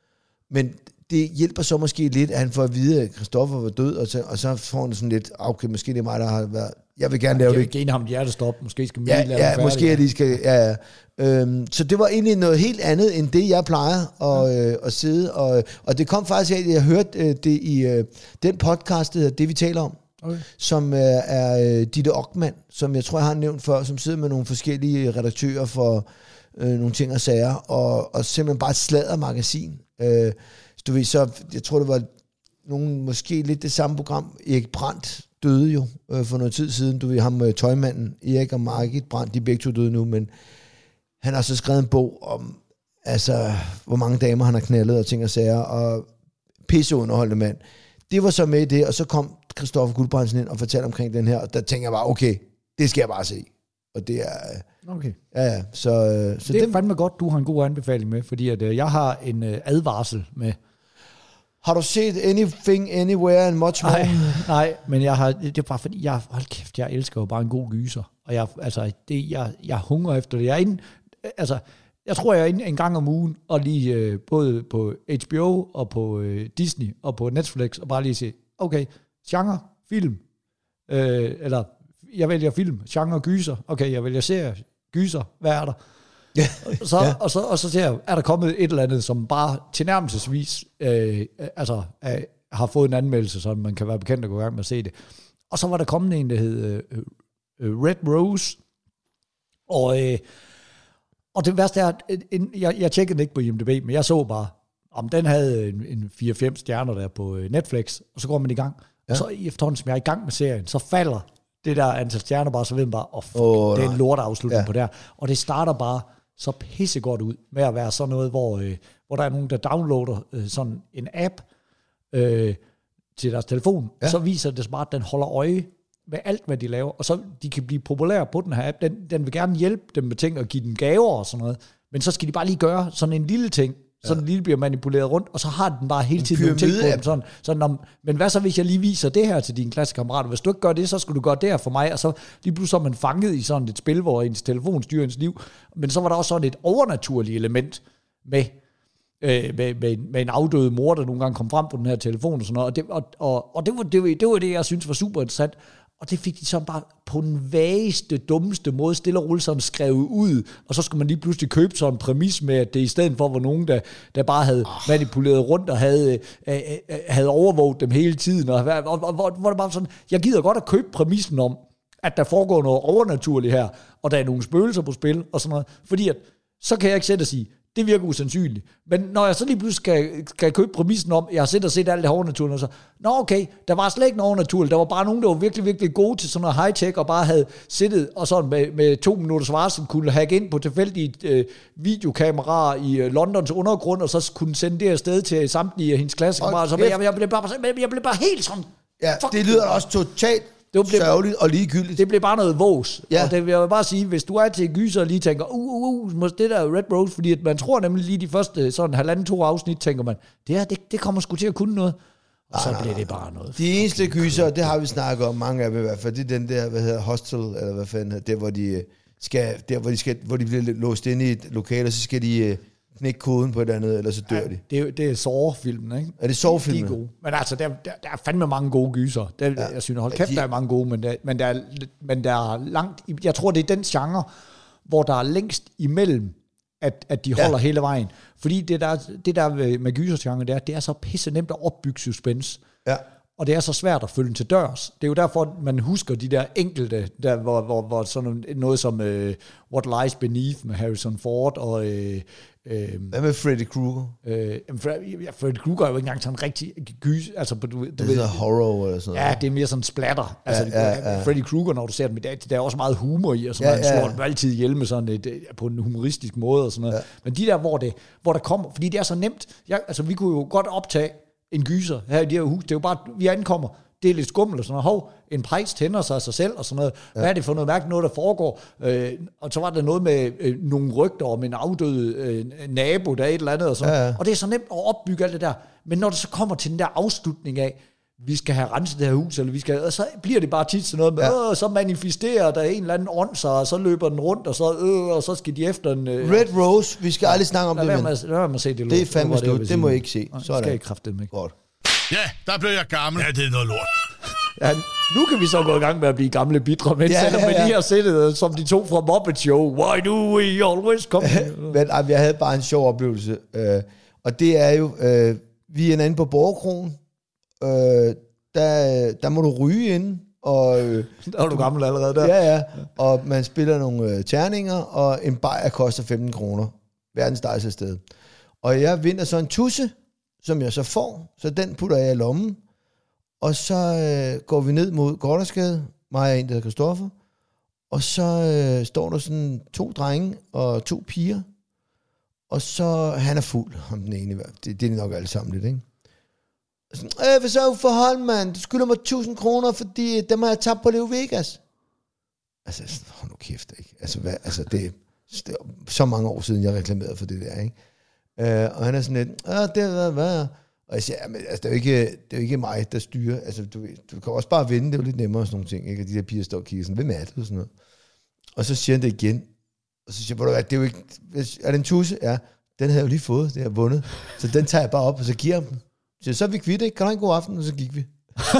Men det hjælper så måske lidt, at han får at vide, at Christoffer var død, og så, og så får han sådan lidt, okay, måske det er mig, der har været, jeg vil gerne lave jeg det. Jeg vil ham et hjertestop, måske skal man ja, lige lave ja, måske at de skal, ja, ja. Øhm, så det var egentlig noget helt andet, end det, jeg plejer at, ja. øh, at sidde, og, og det kom faktisk af, at jeg hørte øh, det i øh, den podcast, der hedder Det, vi taler om, okay. som øh, er øh, Ditte Ockmann, som jeg tror, jeg har nævnt før, som sidder med nogle forskellige redaktører for øh, nogle ting og sager, og, og simpelthen bare et sladdermagasin. Øh, så du ved, så, jeg tror, det var nogen, måske lidt det samme program. Erik Brandt døde jo øh, for noget tid siden. Du ved, ham øh, tøjmanden, Erik og Margit Brandt, de er begge to døde nu, men han har så skrevet en bog om, altså, hvor mange damer han har knaldet og ting og sager, og pisseunderholdende mand. Det var så med i det, og så kom Christoffer Guldbrandsen ind og fortalte omkring den her, og der tænker jeg bare, okay, det skal jeg bare se. Og det er... Okay. Ja, ja. Så, så det er det fandme godt, du har en god anbefaling med, fordi at, øh, jeg har en øh, advarsel med. Har du set Anything, Anywhere and Much More? Nej, nej, men jeg har, det er bare fordi, jeg, hold kæft, jeg elsker jo bare en god gyser. Og jeg, altså, det, jeg, jeg hungrer efter det. Jeg er inde, altså, jeg tror, jeg er inde en gang om ugen, og lige øh, både på H B O, og på øh, Disney, og på Netflix, og bare lige se, okay, genre, film, øh, eller jeg vælger film, genre, gyser, okay, jeg vælger serie, gyser, hvad er der? Ja. Og, så, ja. og, så, og så ser jeg, er der kommet et eller andet, som bare tilnærmelsesvis øh, altså, øh, har fået en anmeldelse, så man kan være bekendt og gå i gang med at se det. Og så var der kommet en, der hed øh, øh, Red Rose, og, øh, og det værste er, at en, jeg, jeg tjekkede den ikke på I M D B, men jeg så bare, om den havde en, en fire fem stjerner der på Netflix, og så går man i gang. Ja. Og så efterhånden, som jeg er i gang med serien, så falder det der antal stjerner bare, så ved man bare, oh, fuck, oh, det er en lorteafslutning ja. på det her. Og det starter bare så pissegodt ud med at være sådan noget, hvor, øh, hvor der er nogen, der downloader øh, sådan en app øh, til deres telefon, ja. så viser det bare, at den holder øje med alt, hvad de laver, og så de kan blive populære på den her app. Den, den vil gerne hjælpe dem med ting og give dem gaver og sådan noget, men så skal de bare lige gøre sådan en lille ting, så ja. den lille bliver manipuleret rundt, og så har den bare hele tiden nogle ting på dem. Sådan, sådan om, men hvad så, hvis jeg lige viser det her til dine klassekammerater? Hvis du ikke gør det, så skulle du gøre det her for mig, og så lige pludselig er man fanget i sådan et spil, hvor ens telefon styrer ens liv. Men så var der også sådan et overnaturligt element med, øh, med, med, med en afdøde mor, der nogle gange kom frem på den her telefon og sådan noget. Og det, og, og, og det, var, det, var, det var det, jeg synes var super interessant. Og det fik de så bare på den vageste, dummeste måde stille og roligt sådan skrevet ud, og så skulle man lige pludselig købe sådan en præmis med, at det i stedet for var nogen, der, der bare havde oh. manipuleret rundt og havde, øh, øh, havde overvåget dem hele tiden, og, og, og, og hvor det bare sådan, jeg gider godt at købe præmissen om, at der foregår noget overnaturligt her, og der er nogle spøgelser på spil, og sådan noget, fordi at, så kan jeg ikke sætte og sige, det virker usandsynligt. Men når jeg så lige pludselig skal, skal købe præmissen om, jeg har set og set alt det overnaturlige, og så, nå okay, der var slet ikke noget overnaturligt, der var bare nogen, der var virkelig, virkelig gode til sådan noget high-tech, og bare havde siddet og sådan med, med to minutters varsel, kunne hacke ind på tilfældige øh, videokameraer i øh, Londons undergrund, og så kunne sende det afsted til samtlige af hendes klassekammerater. Så jeg, jeg, blev bare, jeg blev bare helt sådan... Ja, det lyder også totalt det blev, sørgeligt og ligegyldigt. Det blev bare noget vås. Ja. Og det vil jeg bare sige, hvis du er til gyser og lige tænker, uh, uh, uh, det der Red Rose, fordi at man tror nemlig lige de første sådan halvanden to afsnit, tænker man, det her, det, det kommer sgu til at kunne noget. Og så bliver det bare noget. De eneste gyser, det har vi snakket om, mange af dem i hvert fald, det er den der, hvad hedder, Hostel, eller hvad fanden, der hvor de skal, der hvor de skal, hvor de bliver låst inde i et lokale, og så skal de knække koden på et andet, eller så dør ja, de. Det er, det er Saw-filmen, ikke? Er det Saw-filmen? De er gode. Men altså, der, der, der er fandme mange gode gyser. Der, ja. Jeg synes, hold kæft, ja, de... der er mange gode, men der, men, der er, men der er langt... Jeg tror, det er den genre, hvor der er længst imellem, at, at de holder ja. hele vejen. Fordi det der, det der med gysergenre, det er, det er så pisse nemt at opbygge suspense. Ja. Og det er så svært at følge til dørs. Det er jo derfor, man husker de der enkelte, der, hvor, hvor, hvor sådan noget som uh, What Lies Beneath med Harrison Ford og... Uh, uh, Hvad med Freddy Krueger? Uh, ja, Freddy Krueger er jo ikke engang sådan en rigtig gys... Altså, du, du det er horror eller sådan noget. Ja, det er mere sådan splatter. Altså, ja, ja, ja. Freddy Krueger, når du ser dem i dag, der er også meget humor i, og så ja, man slår ja. dem altid ihjel med sådan et, på en humoristisk måde og sådan noget. Ja. Men de der, hvor det, hvor der kommer... Fordi det er så nemt. Jeg, altså, vi kunne jo godt optage en gyser her i det her hus. Det er jo bare, vi ankommer, det er lidt skummel og sådan noget. Hov, en præst tænder sig af sig selv og sådan noget. Ja. Hvad er det for noget mærke, noget der foregår? Øh, og så var der noget med øh, nogle rygter om en afdød øh, nabo, der er et eller andet og sådan. Ja, ja. Og det er så nemt at opbygge alt det der. Men når det så kommer til den der afslutning af, vi skal have renset det her hus, eller vi skal, og så bliver det bare tit sådan noget med, ja. så manifesterer der en eller anden ånd sig, og så løber den rundt, og så, øh, og så skal de efter en... Øh, Red Rose, vi skal ja, aldrig snakke om det, men man, lad mig se det, det er fandme slut, det, det må jeg ikke se. Så skal jeg kraftedeme ikke. Godt. Ja, der blev jeg gammel. Ja, det er noget lort. Ja, nu kan vi så gå i gang med at blive gamle bitre mænd, ja, selvom ja, ja. vi lige har set som de to fra Muppet Show. Why do we always come? Men jeg havde bare en sjov oplevelse, øh, og det er jo, øh, vi er inde på Borgerkronen, øh, der, der må du ryge inde, og... Øh, der er du gammel allerede der. Ja, ja, og man spiller nogle øh, terninger, og en bajer koster femten kroner. Verdens dejligste sted. Og jeg vinder så en tusse, som jeg så får, så den putter jeg i lommen, og så øh, går vi ned mod Gårdersgade, mig og en, der hedder Christoffer, og så øh, står der sådan to drenge og to piger, og så, han er fuld, ham den ene, det, det er nok alle sammen lidt, ikke? Og sådan, øh, hvad så forhold, mand? Du skylder mig tusind kroner, fordi dem har jeg tabt på Leo Vegas. Altså, hold nu kæft, ikke? Altså, hvad, altså det, det er så mange år siden, jeg reklamerede for det der, ikke? Øh, og han er sådan lidt, ah, det er hvad? Og jeg siger, men, altså, det, er jo ikke, det er jo ikke mig, der styrer. Altså, du, du kan også bare vinde, det er jo lidt nemmere og sådan nogle ting, ikke? Og de der piger står og kigger sådan, hvem er det? Og sådan noget. Og så siger han det igen. Og så siger jeg, det er jo ikke, er det en tusse? Ja, den havde jeg jo lige fået, det har jeg vundet. Så den tager jeg bare op, og så giver jeg dem. Så, så er vi kvidt, ikke? Kan du have en god aften? Og så gik vi.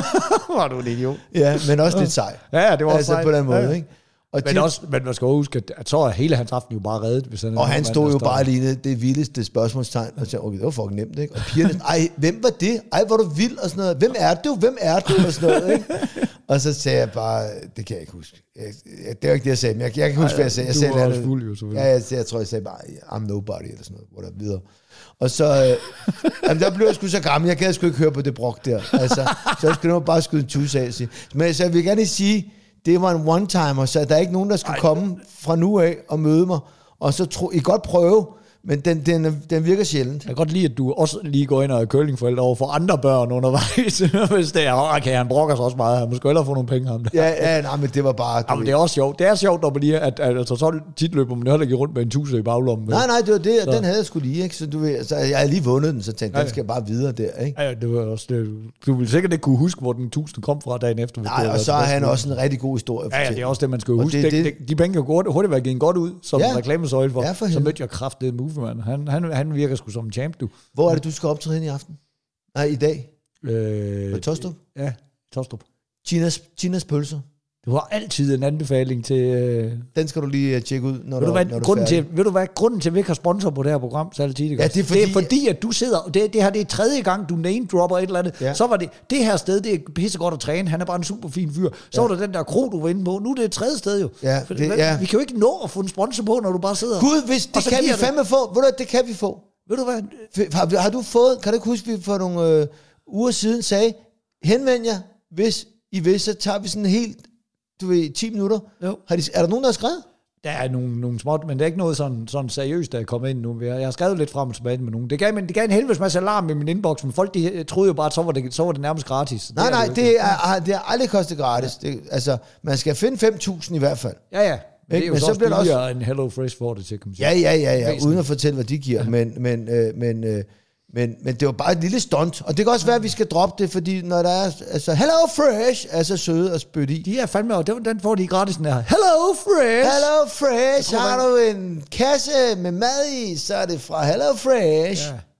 Var du en idiot? Ja, men også lidt sej. Ja, det var altså, sej. på den måde, ja. ikke? Og men, også, men man skal huske, at så er hele hans aften jo bare reddet. Hvis han og han stod jo bare lige det vildeste spørgsmålstegn, og sagde, okay, det var fucking nemt, ikke? Og pigerne, ej, hvem var det? Ej, hvor du vild, og sådan noget. Hvem er du? Hvem er du? Og sådan noget, ikke? Og så sagde jeg bare, det kan jeg ikke huske. Jeg, jeg, det var ikke det, jeg sagde, men jeg, jeg kan huske, ej, hvad jeg sagde. Jeg du sagde, var også fuld, jo, selvfølgelig. Ja, jeg, jeg, jeg tror, jeg sagde bare, I'm nobody, eller sådan noget, hvor der videre. Og så, øh, jamen, der blev jeg sgu så gammel, jeg gad sgu ikke høre på det brok der. Altså, så jeg skulle bare skyde en tusse af. Men så jeg vil gerne sige, det var en one-timer, så der er ikke nogen, der skulle Ej, komme fra nu af og møde mig. Og så tro, I godt prøve, men den, den, den virker sjældent. Jeg kan godt lide, at du også lige går ind og er curlingforældre over for andre børn undervejs. Hvis det er, okay, han brokker sig også meget. Han måske hellere få nogle penge ham der. Ja, ja, nej, men det var bare... Ja, men det er også sjovt. Det er sjovt, når man lige... At, at, altså, så tit løber man heller ikke rundt med en tusind i baglommen. Nej, nej, det var det, den havde jeg sgu lige, ikke? Så, du ved, så jeg havde lige vundet den, så tænkte jeg, den skal jeg bare videre der, ikke? Ja, det var også... Det, du ville sikkert ikke kunne huske, hvor den tusind kom fra dagen efter. Nej, og så er han også en rigtig god historie. Ja, ja, det er også det, man skal huske. Det, det, de, de penge kan hurtigt være givet godt ud, som ja, reklamesøjle for. Ja, for så mødte jeg kraftedet Moveman. Han, han, han virker sgu som en champ, du. Hvor er det, du skal optræde i aften? Nej, i dag? Øh, på Tostrup? Ja, Tostrup. Tinas, Tinas pølser. Du har altid en anbefaling til... Øh... Den skal du lige tjekke ud, når, ved du, hvad, når du grunden er til, Ved du hvad, grunden til, at vi ikke har sponsor på det her program, så er det tit, ja, det, er fordi, det er fordi, at du sidder... Det, det her det er tredje gang, du name-dropper et eller andet. Ja. Så var det... Det her sted, det er pissegodt at træne. Han er bare en super fin fyr. Så ja. var der den der kro, du var inde på. Nu er det et tredje sted jo. Ja, For, det, hvad, ja. Vi kan jo ikke nå at få en sponsor på, når du bare sidder... Gud, hvis det kan vi fandme få. Ved du, det kan vi få. Ved du hvad? Har, har du fået... Kan du ikke huske, vi for nogle øh, uger siden sagde, henvend jer, hvis I vil, så tager vi sådan helt... Du ved, ti minutter. Jo. Har de, er der nogen, der har skrevet? Der er nogle, nogle småt, men det er ikke noget sådan, sådan seriøst, der er kommet ind nu. Jeg har skrevet lidt frem og tilbage med nogen. Det gav, men det gav en helvedes masse alarm i min inbox, men folk de troede jo bare, at så var det, så var det nærmest gratis. Nej, det nej, det, det er, det er aldrig kostet gratis. Ja. Det, altså, man skal finde fem tusind i hvert fald. Ja, ja. Men det er jo men så, så også bliver det også en Hello Fresh for det til, kan man sige. Ja, ja, ja, ja, uden at fortælle, hvad de giver. Ja. Men, men, øh, men, øh, men, men det var bare et lille stunt. Og det kan også være, at vi skal droppe det, fordi når der er... Altså, Hello Fresh er så søde at spytte i. De er fandme, og den får de gratis, den her. Hello Fresh! Hello Fresh! Har du en kasse med mad i, så er det fra Hello Fresh. Ja.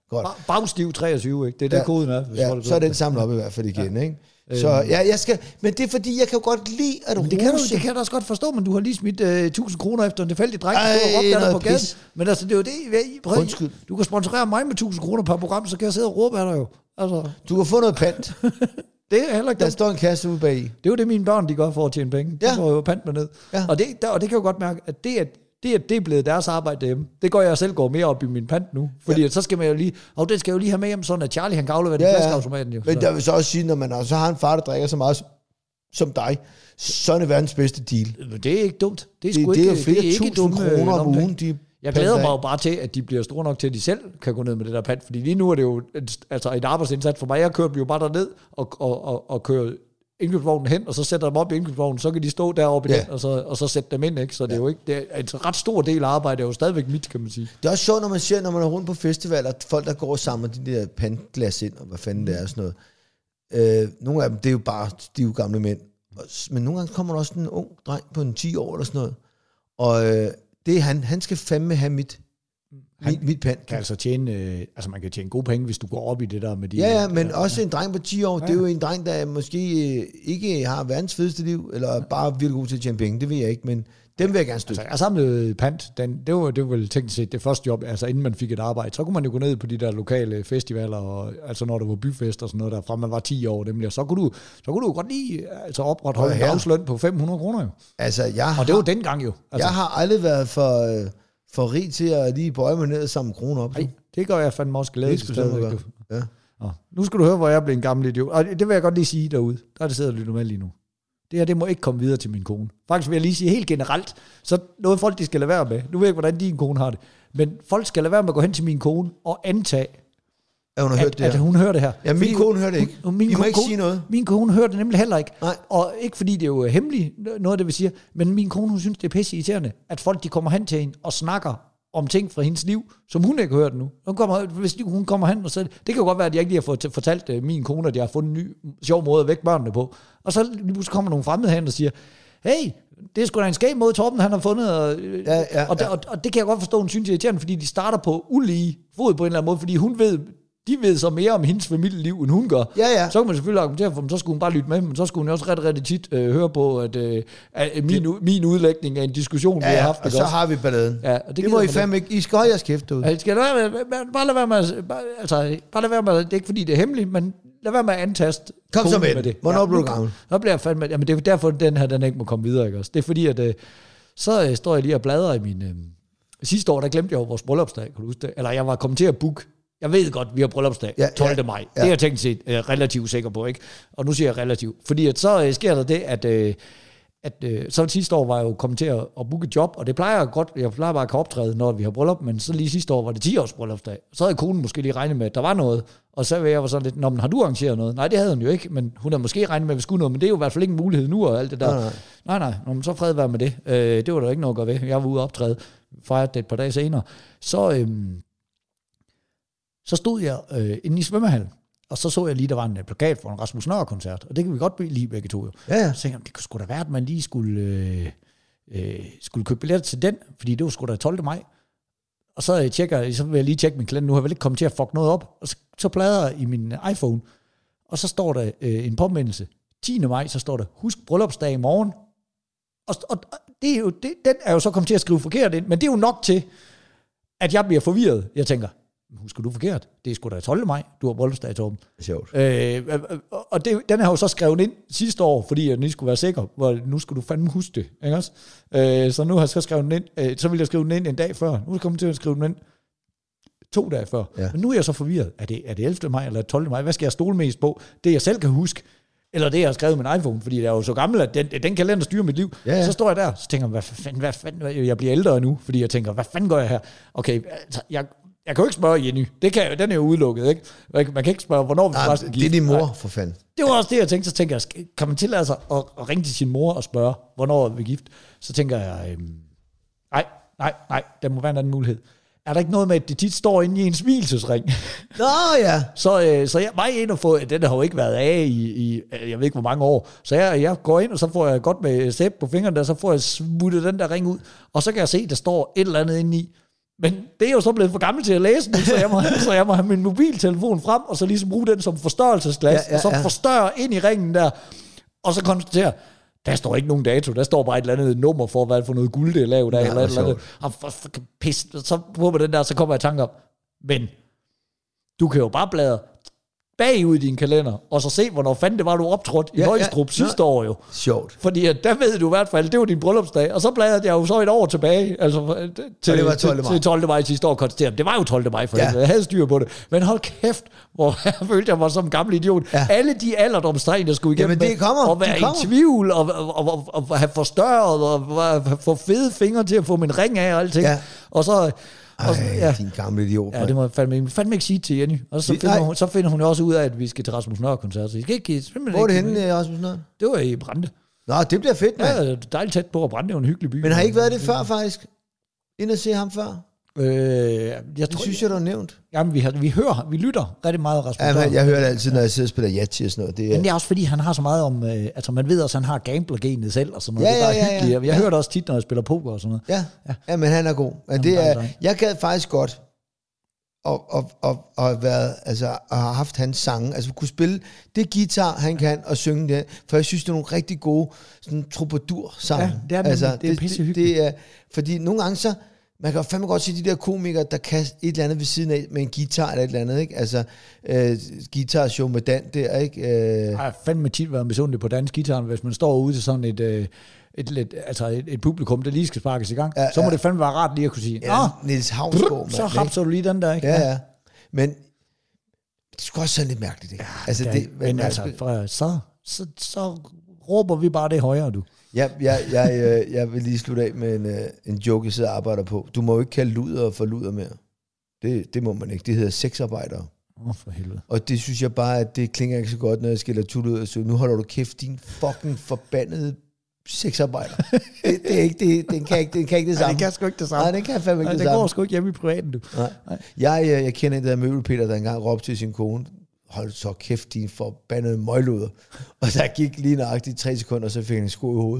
Godt. Bagstiv treogtyve, ikke? Det er det, Ja. koden er. Hvis Ja, folk så er ved den samlet op i hvert fald igen, Ja. ikke? Så ja, jeg skal, men det er fordi, jeg kan jo godt lide at Men det kan, du, rose. det kan jeg da også godt forstå, men du har lige smidt uh, tusind kroner efter en tilfældig dreng, der Ej, stod og råbte af dig noget på gaden. pis. Men altså, det er jo det, I- prøv, Undskyld. du kan sponsorere mig med tusind kroner per program, så kan jeg sidde og råbe af dig jo. Altså, Du kan få noget pant. det er heller ikke Der dumt. står en kasse ude bag i. Det er jo det, mine børn de gør for at tjene penge. De Ja. får jo pant med ned. Ja. Og, det, der, og det kan jeg jo godt mærke, at det, at det, at det er blevet deres arbejde derhjemme, det går jeg selv går mere op i min pant nu. Fordi ja. så skal man jo lige, og det skal jeg jo lige have med hjem, sådan at Charlie han kan aflevere ja, Ja, den ja. flaskeautomaten jo. Men Så. der vil så også sige, når man også har en far, der drikker så meget som dig, så er det verdens bedste deal. Det er ikke dumt. Det er, Det, sgu det ikke, er jo flere det er ikke tusind dumme, kroner om lommepenge. ugen, de Jeg glæder panter mig af. jo bare til, at de bliver store nok til, at de selv kan gå ned med det der pant. Fordi lige nu er det jo et, altså et arbejdsindsats for mig. Jeg kører dem jo bare derned og, og, og, og kører indkøbsvognen hen, og så sætter dem op i indkøbsvognen, så kan de stå deroppe i Ja. den, og så, og så sætte dem ind. Ikke? Så det er jo ikke, det er en ret stor del af arbejdet, er jo stadigvæk mit, kan man sige. Det er også sjovt, når man ser, når man er rundt på festivaler, at folk, der går og samler de der pantglas ind, og hvad fanden det er og sådan noget. Øh, nogle af dem, det er jo bare stive gamle mænd. Men nogle gange kommer der også en ung dreng på en ti år eller sådan noget. Og øh, det er han. Han skal fandme have mit, Han mit, mit pant. kan altså tjene, øh, altså man kan tjene gode penge, hvis du går op i det der med de... Ja, ja, men også en dreng på ti år, Ja. det er jo en dreng, der måske øh, ikke har verdens fedeste liv, eller bare virkelig god til at tjene penge, det ved jeg ikke, men dem vil jeg gerne støtte. Altså, jeg samlede pant, den, det, var, det var vel teknisk set det første job, altså inden man fik et arbejde, så kunne man jo gå ned på de der lokale festivaler, og, altså når der var byfest og sådan noget der, fra man var ti år nemlig, og så kunne du, så kunne du godt lige altså opretholde en Ja, ja. dagsløn på fem hundrede kroner jo. Altså, jeg Og det var har, dengang jo. Altså, jeg har aldrig været for, øh, for rig til at lige bøje mig ned og samle kroner op. ej, det gør jeg fandme også glæde. Det skulle jeg gøre. Ja. Nå, nu skal du høre, hvor jeg blev en gammel idiot. Og det vil jeg godt lige sige derude. Der er det sidder og lytter med lige nu. Det her, det må ikke komme videre til min kone. Faktisk vil jeg lige sige helt generelt, så noget folk, de skal lade være med. Nu ved jeg ikke, hvordan din kone har det. Men folk skal lade være med at gå hen til min kone og antage, Ja, hun har hørt at, det at her. hun hører det her. Ja, min Fordi kone hører det ikke. hun- min I må kone- ikke sige noget. Min kone hører det nemlig heller ikke. Nej. Og ikke fordi det er jo hemmeligt, noget af det, vi siger, men min kone, hun synes, det er pisse irriterende, at folk, de kommer hen til hende og snakker om ting fra hendes liv, som hun ikke har hørt nu. Hun kommer, hvis hun kommer hen og så, det kan jo godt være, at jeg ikke lige har fået fortalt uh, min kone, at jeg har fundet en ny sjov måde at vække børnene på. Og så lige pludselig kommer nogle fremmede hen og siger, hey, det er sgu da en skæg måde, Torben han har fundet. Og, Ja, ja, og, ja. og, og det kan jeg godt forstå, hun synes er irriterende, fordi de starter på ulige fod på en eller anden måde, fordi hun ved, de ved så mere om hendes familieliv, end hun gør. Ja, ja. Så kan man selvfølgelig argumentere for dem, så skulle hun bare lytte med, men så skulle hun også ret, ret tit øh, høre på, at, øh, at min, min udlægning af en diskussion, Ja, vi har ja, haft. og ikke så også? har vi balladen. Ja, og det Det, det gider må I man fandme ikke. I skal holde jeres kæft ud. Ja, skal lade være med, bare lade være med, at- bare, altså, bare lade være med, det er ikke fordi det er hemmeligt, men lad være med at antaste Kom så konen med det. Hvornår ja, blev du nu- gammel? Så bliver jeg fandme, jamen det er jo derfor, den her, den ikke må komme videre, ikke også? Det er fordi, at øh, så øh, står jeg lige og bladrer i min, øh, sidste år, der glemte jeg jo vores bryllupsdag, kan du huske det? Eller jeg var kommet til at booke. Jeg ved godt, vi har bryllupsdag Ja, tolvte ja, maj. ja. Det er jeg tænkt set øh, relativt sikker på, ikke? Og nu siger jeg relativt. Fordi at så øh, sker der det, at, øh, at øh, så sidste år var jeg jo kommet til at, at booke et job, og det plejer jeg godt, jeg plejer bare at kan optræde, når vi har bryllup, men så lige sidste år var det ti års bryllupsdag. Så havde konen måske lige regnet med, at der var noget, og så var jeg var sådan lidt, nå, men har du arrangeret noget? Nej, det havde hun jo ikke, men hun havde måske regnet med, at vi skulle noget, men det er jo i hvert fald ikke en mulighed nu, og alt det der. Nej, nej. Nej, nej, Nå, men så fred være med det. Øh, det var der ikke noget at gøre ved. Jeg var ude og optræde, fejrede det et par dage senere. Så, øhm, så stod jeg øh, inde i svømmehallen, og så så jeg lige, der var en plakat for en Rasmus Nøhr-koncert, og det kan vi godt lide begge to jo. Ja, ja. Så tænkte jeg, det kunne sgu da være, at man lige skulle, øh, øh, skulle købe billetter til den, fordi det var sgu da tolvte maj. Og så, jeg tjekker, så vil jeg lige tjekke min kalender, nu har jeg vel ikke kommet til at fuck noget op, og så, så bladrer jeg i min iPhone, og så står der øh, en påmindelse. tiende maj, så står der, husk bryllupsdag i morgen. Og, og det er jo, det, den er jo så kommet til at skrive forkert ind, men det er jo nok til, at jeg bliver forvirret. Jeg tænker, husker du forkert? Det er sgu da tolvte maj, du har bryllupsdag, Torben. Sjovt. Øh, og det, den har jo så skrevet ind sidste år, fordi jeg lige skulle være sikker, hvor nu skal du fandme huske det, ikke også? Øh, så nu har jeg så skrevet den ind, øh, så vil jeg skrive den ind en dag før. Nu er jeg kommet til at skrive den ind to dage før. Ja. Men nu er jeg så forvirret. Er det, er det ellevte maj eller tolvte maj? Hvad skal jeg stole mest på? Det jeg selv kan huske, eller det jeg har skrevet i min iPhone, fordi jeg er jo så gammel, at den, den kalender styrer mit liv. Ja, ja. Så står jeg der, så tænker jeg, hvad fanden, hvad fanden, jeg bliver ældre nu, fordi jeg tænker, hvad fanden gør jeg her? Okay, altså, jeg, jeg kan jo ikke spørge Jenny. Det kan, den er jo udelukket, ikke? Man kan ikke spørge, hvornår vi Nej, forresten det er din mor, for fanden. Det var også det, jeg tænkte. Så tænker jeg, skal- kan man tillade sig at, at ringe til sin mor og spørge, hvornår er vi gift? Så tænker jeg, øhm, nej, nej, nej, der må være en anden mulighed. Er der ikke noget med, at det tit står inde i en hvilesesring? Nå ja. så, øh, så jeg mig ind og få, den har jo ikke været af i, i, jeg ved ikke hvor mange år. Så jeg, jeg går ind, og så får jeg godt med sæbe på fingrene, og så får jeg smuttet den der ring ud. Og så kan jeg se, der står et eller andet inde i. Men det er jo så blevet for gammel til at læse nu, så jeg må, så jeg må have min mobiltelefon frem, og så ligesom bruge den som forstørrelsesglas, ja, ja, ja. og så forstørre ind i ringen der, og så konstatere, der står ikke nogen dato, der står bare et eller andet nummer for, hvad for noget guld det er lavet af, ja, eller et eller andet. Og for, for, pis, så på den der, så kommer jeg i tanke om, men du kan jo bare bladre bagud i din kalender, og så se, hvornår fanden det var, du optrådte i ja, Højstrup ja, sidste ja. år jo. Sjovt. Fordi at der ved du i hvert fald, det var din bryllupsdag, og så bladrede jeg jo så et år tilbage, altså til, det var tolvte maj. til tolvte maj sidste år, konstateret. Det var jo tolvte maj, for ja. jeg havde styr på det. Men hold kæft, hvor jeg følte, jeg var som en gammel idiot. Ja. Alle de alderdomstegn, der skulle igennem, Jamen, det kommer, og være i tvivl, og, og, og, og, og have forstørret, og få fede fingre til at få min ring af og alting. Ja. Og så... Ej, og, ja. din gamle idiot. Ja, det må jeg fandme, fandme ikke sige til Jenny. Og så finder, hun, så finder hun jo også ud af, at vi skal til Rasmus Nørre-koncert. Så I skal ikke... Hvor er det henne, Rasmus Nørre? Det var i Brande. Nå, det bliver fedt, mand. Ja, dejligt tæt på, at Brande er jo en hyggelig by. Men har I ikke været det før, faktisk? Ind at se ham før? Øh, jeg det tror, synes jeg, du har nævnt. Jamen, vi, har, vi hører, vi lytter rigtig meget Rasmus Nørre. Ja, jeg hører det altid, når jeg sidder og spiller Yatzy og sådan noget. Det er... Men det er også fordi, han har så meget om... Øh, altså, man ved også, at han har gambler-genet selv og sådan noget. Ja, det er bare ja, ja, hyggeligt. Jeg ja. hører det også tit, når jeg spiller poker og sådan noget. Ja, ja. ja men han er god. Men det er, jeg gad faktisk godt og, og, og, og været, altså, og har haft hans sange, altså kunne spille det guitar, han kan, og synge det, for jeg synes, det er nogle rigtig gode sådan troubadour-sange. Ja, det er, det, altså, det er pisse hyggeligt. Det, det er, fordi nogle gange så, man kan jo fandme godt se de der komikere, der kan et eller andet ved siden af, med en guitar eller et eller andet, ikke? Altså, øh, guitar-show med Dan der, ikke? Øh. Jeg har fandme tit været misundelig på dansk guitar, hvis man står ude til sådan et... Øh, Et, et, altså et, et publikum, der lige skal sparkes i gang, ja, så må ja. det fandme være rart lige at kunne sige, ja, Niels Havsgaard, så hapser du lige den der, ikke? Ja, ja. Men det skulle også sådan lidt mærkeligt, ikke? Ja, altså, det, det, men altså, for, så, så, så råber vi bare det højere, du. Ja, jeg, jeg, jeg, jeg vil lige slutte af med en, en joke, jeg sidder og arbejder på. Du må jo ikke kalde luder for luder mere. Det, det må man ikke. Det hedder sexarbejdere. Åh, oh, for helvede. Og det synes jeg bare, at det klinger ikke så godt, når jeg skiller tut ud og så nu holder du kæft, din fucking forbandede sexarbejder. det, det, er ikke, det, den, kan ikke, den kan ikke det samme. Nej, den kan sgu ikke det samme. Nej, den kan fandme ikke Nej, det den samme. går sgu ikke hjemme i privaten, du. Nej. Nej. Jeg, jeg, jeg kender en, der hedder Møbelpeter, der engang råbte til sin kone, hold så kæft, din forbandede møgluder. Og der gik lige nøjagtigt tre sekunder, og så fik han en sko i hovedet.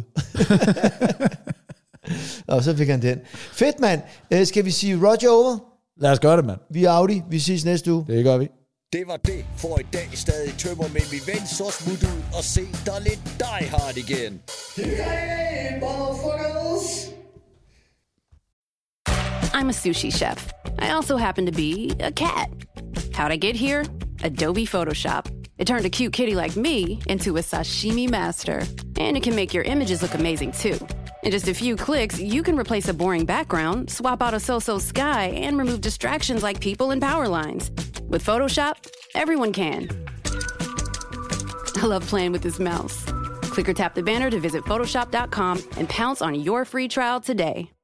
Og så fik han den. Fedt, mand. Uh, skal vi sige Roger over? Lad os gøre det, mand. Vi er Audi. Vi ses næste uge. Det gør vi. Det var det for i dag. Stadig tømmer, men vi vender så smut ud og se der lidt Die Hard igen. Hey, motherfuckers! I'm a sushi chef. I also happen to be a cat. How'd I get here? Adobe Photoshop. It turned a cute kitty like me into a sashimi master. And it can make your images look amazing too. In just a few clicks, you can replace a boring background, swap out a so-so sky, and remove distractions like people and power lines. With Photoshop, everyone can. I love playing with this mouse. Click or tap the banner to visit Photoshop dot com and pounce on your free trial today.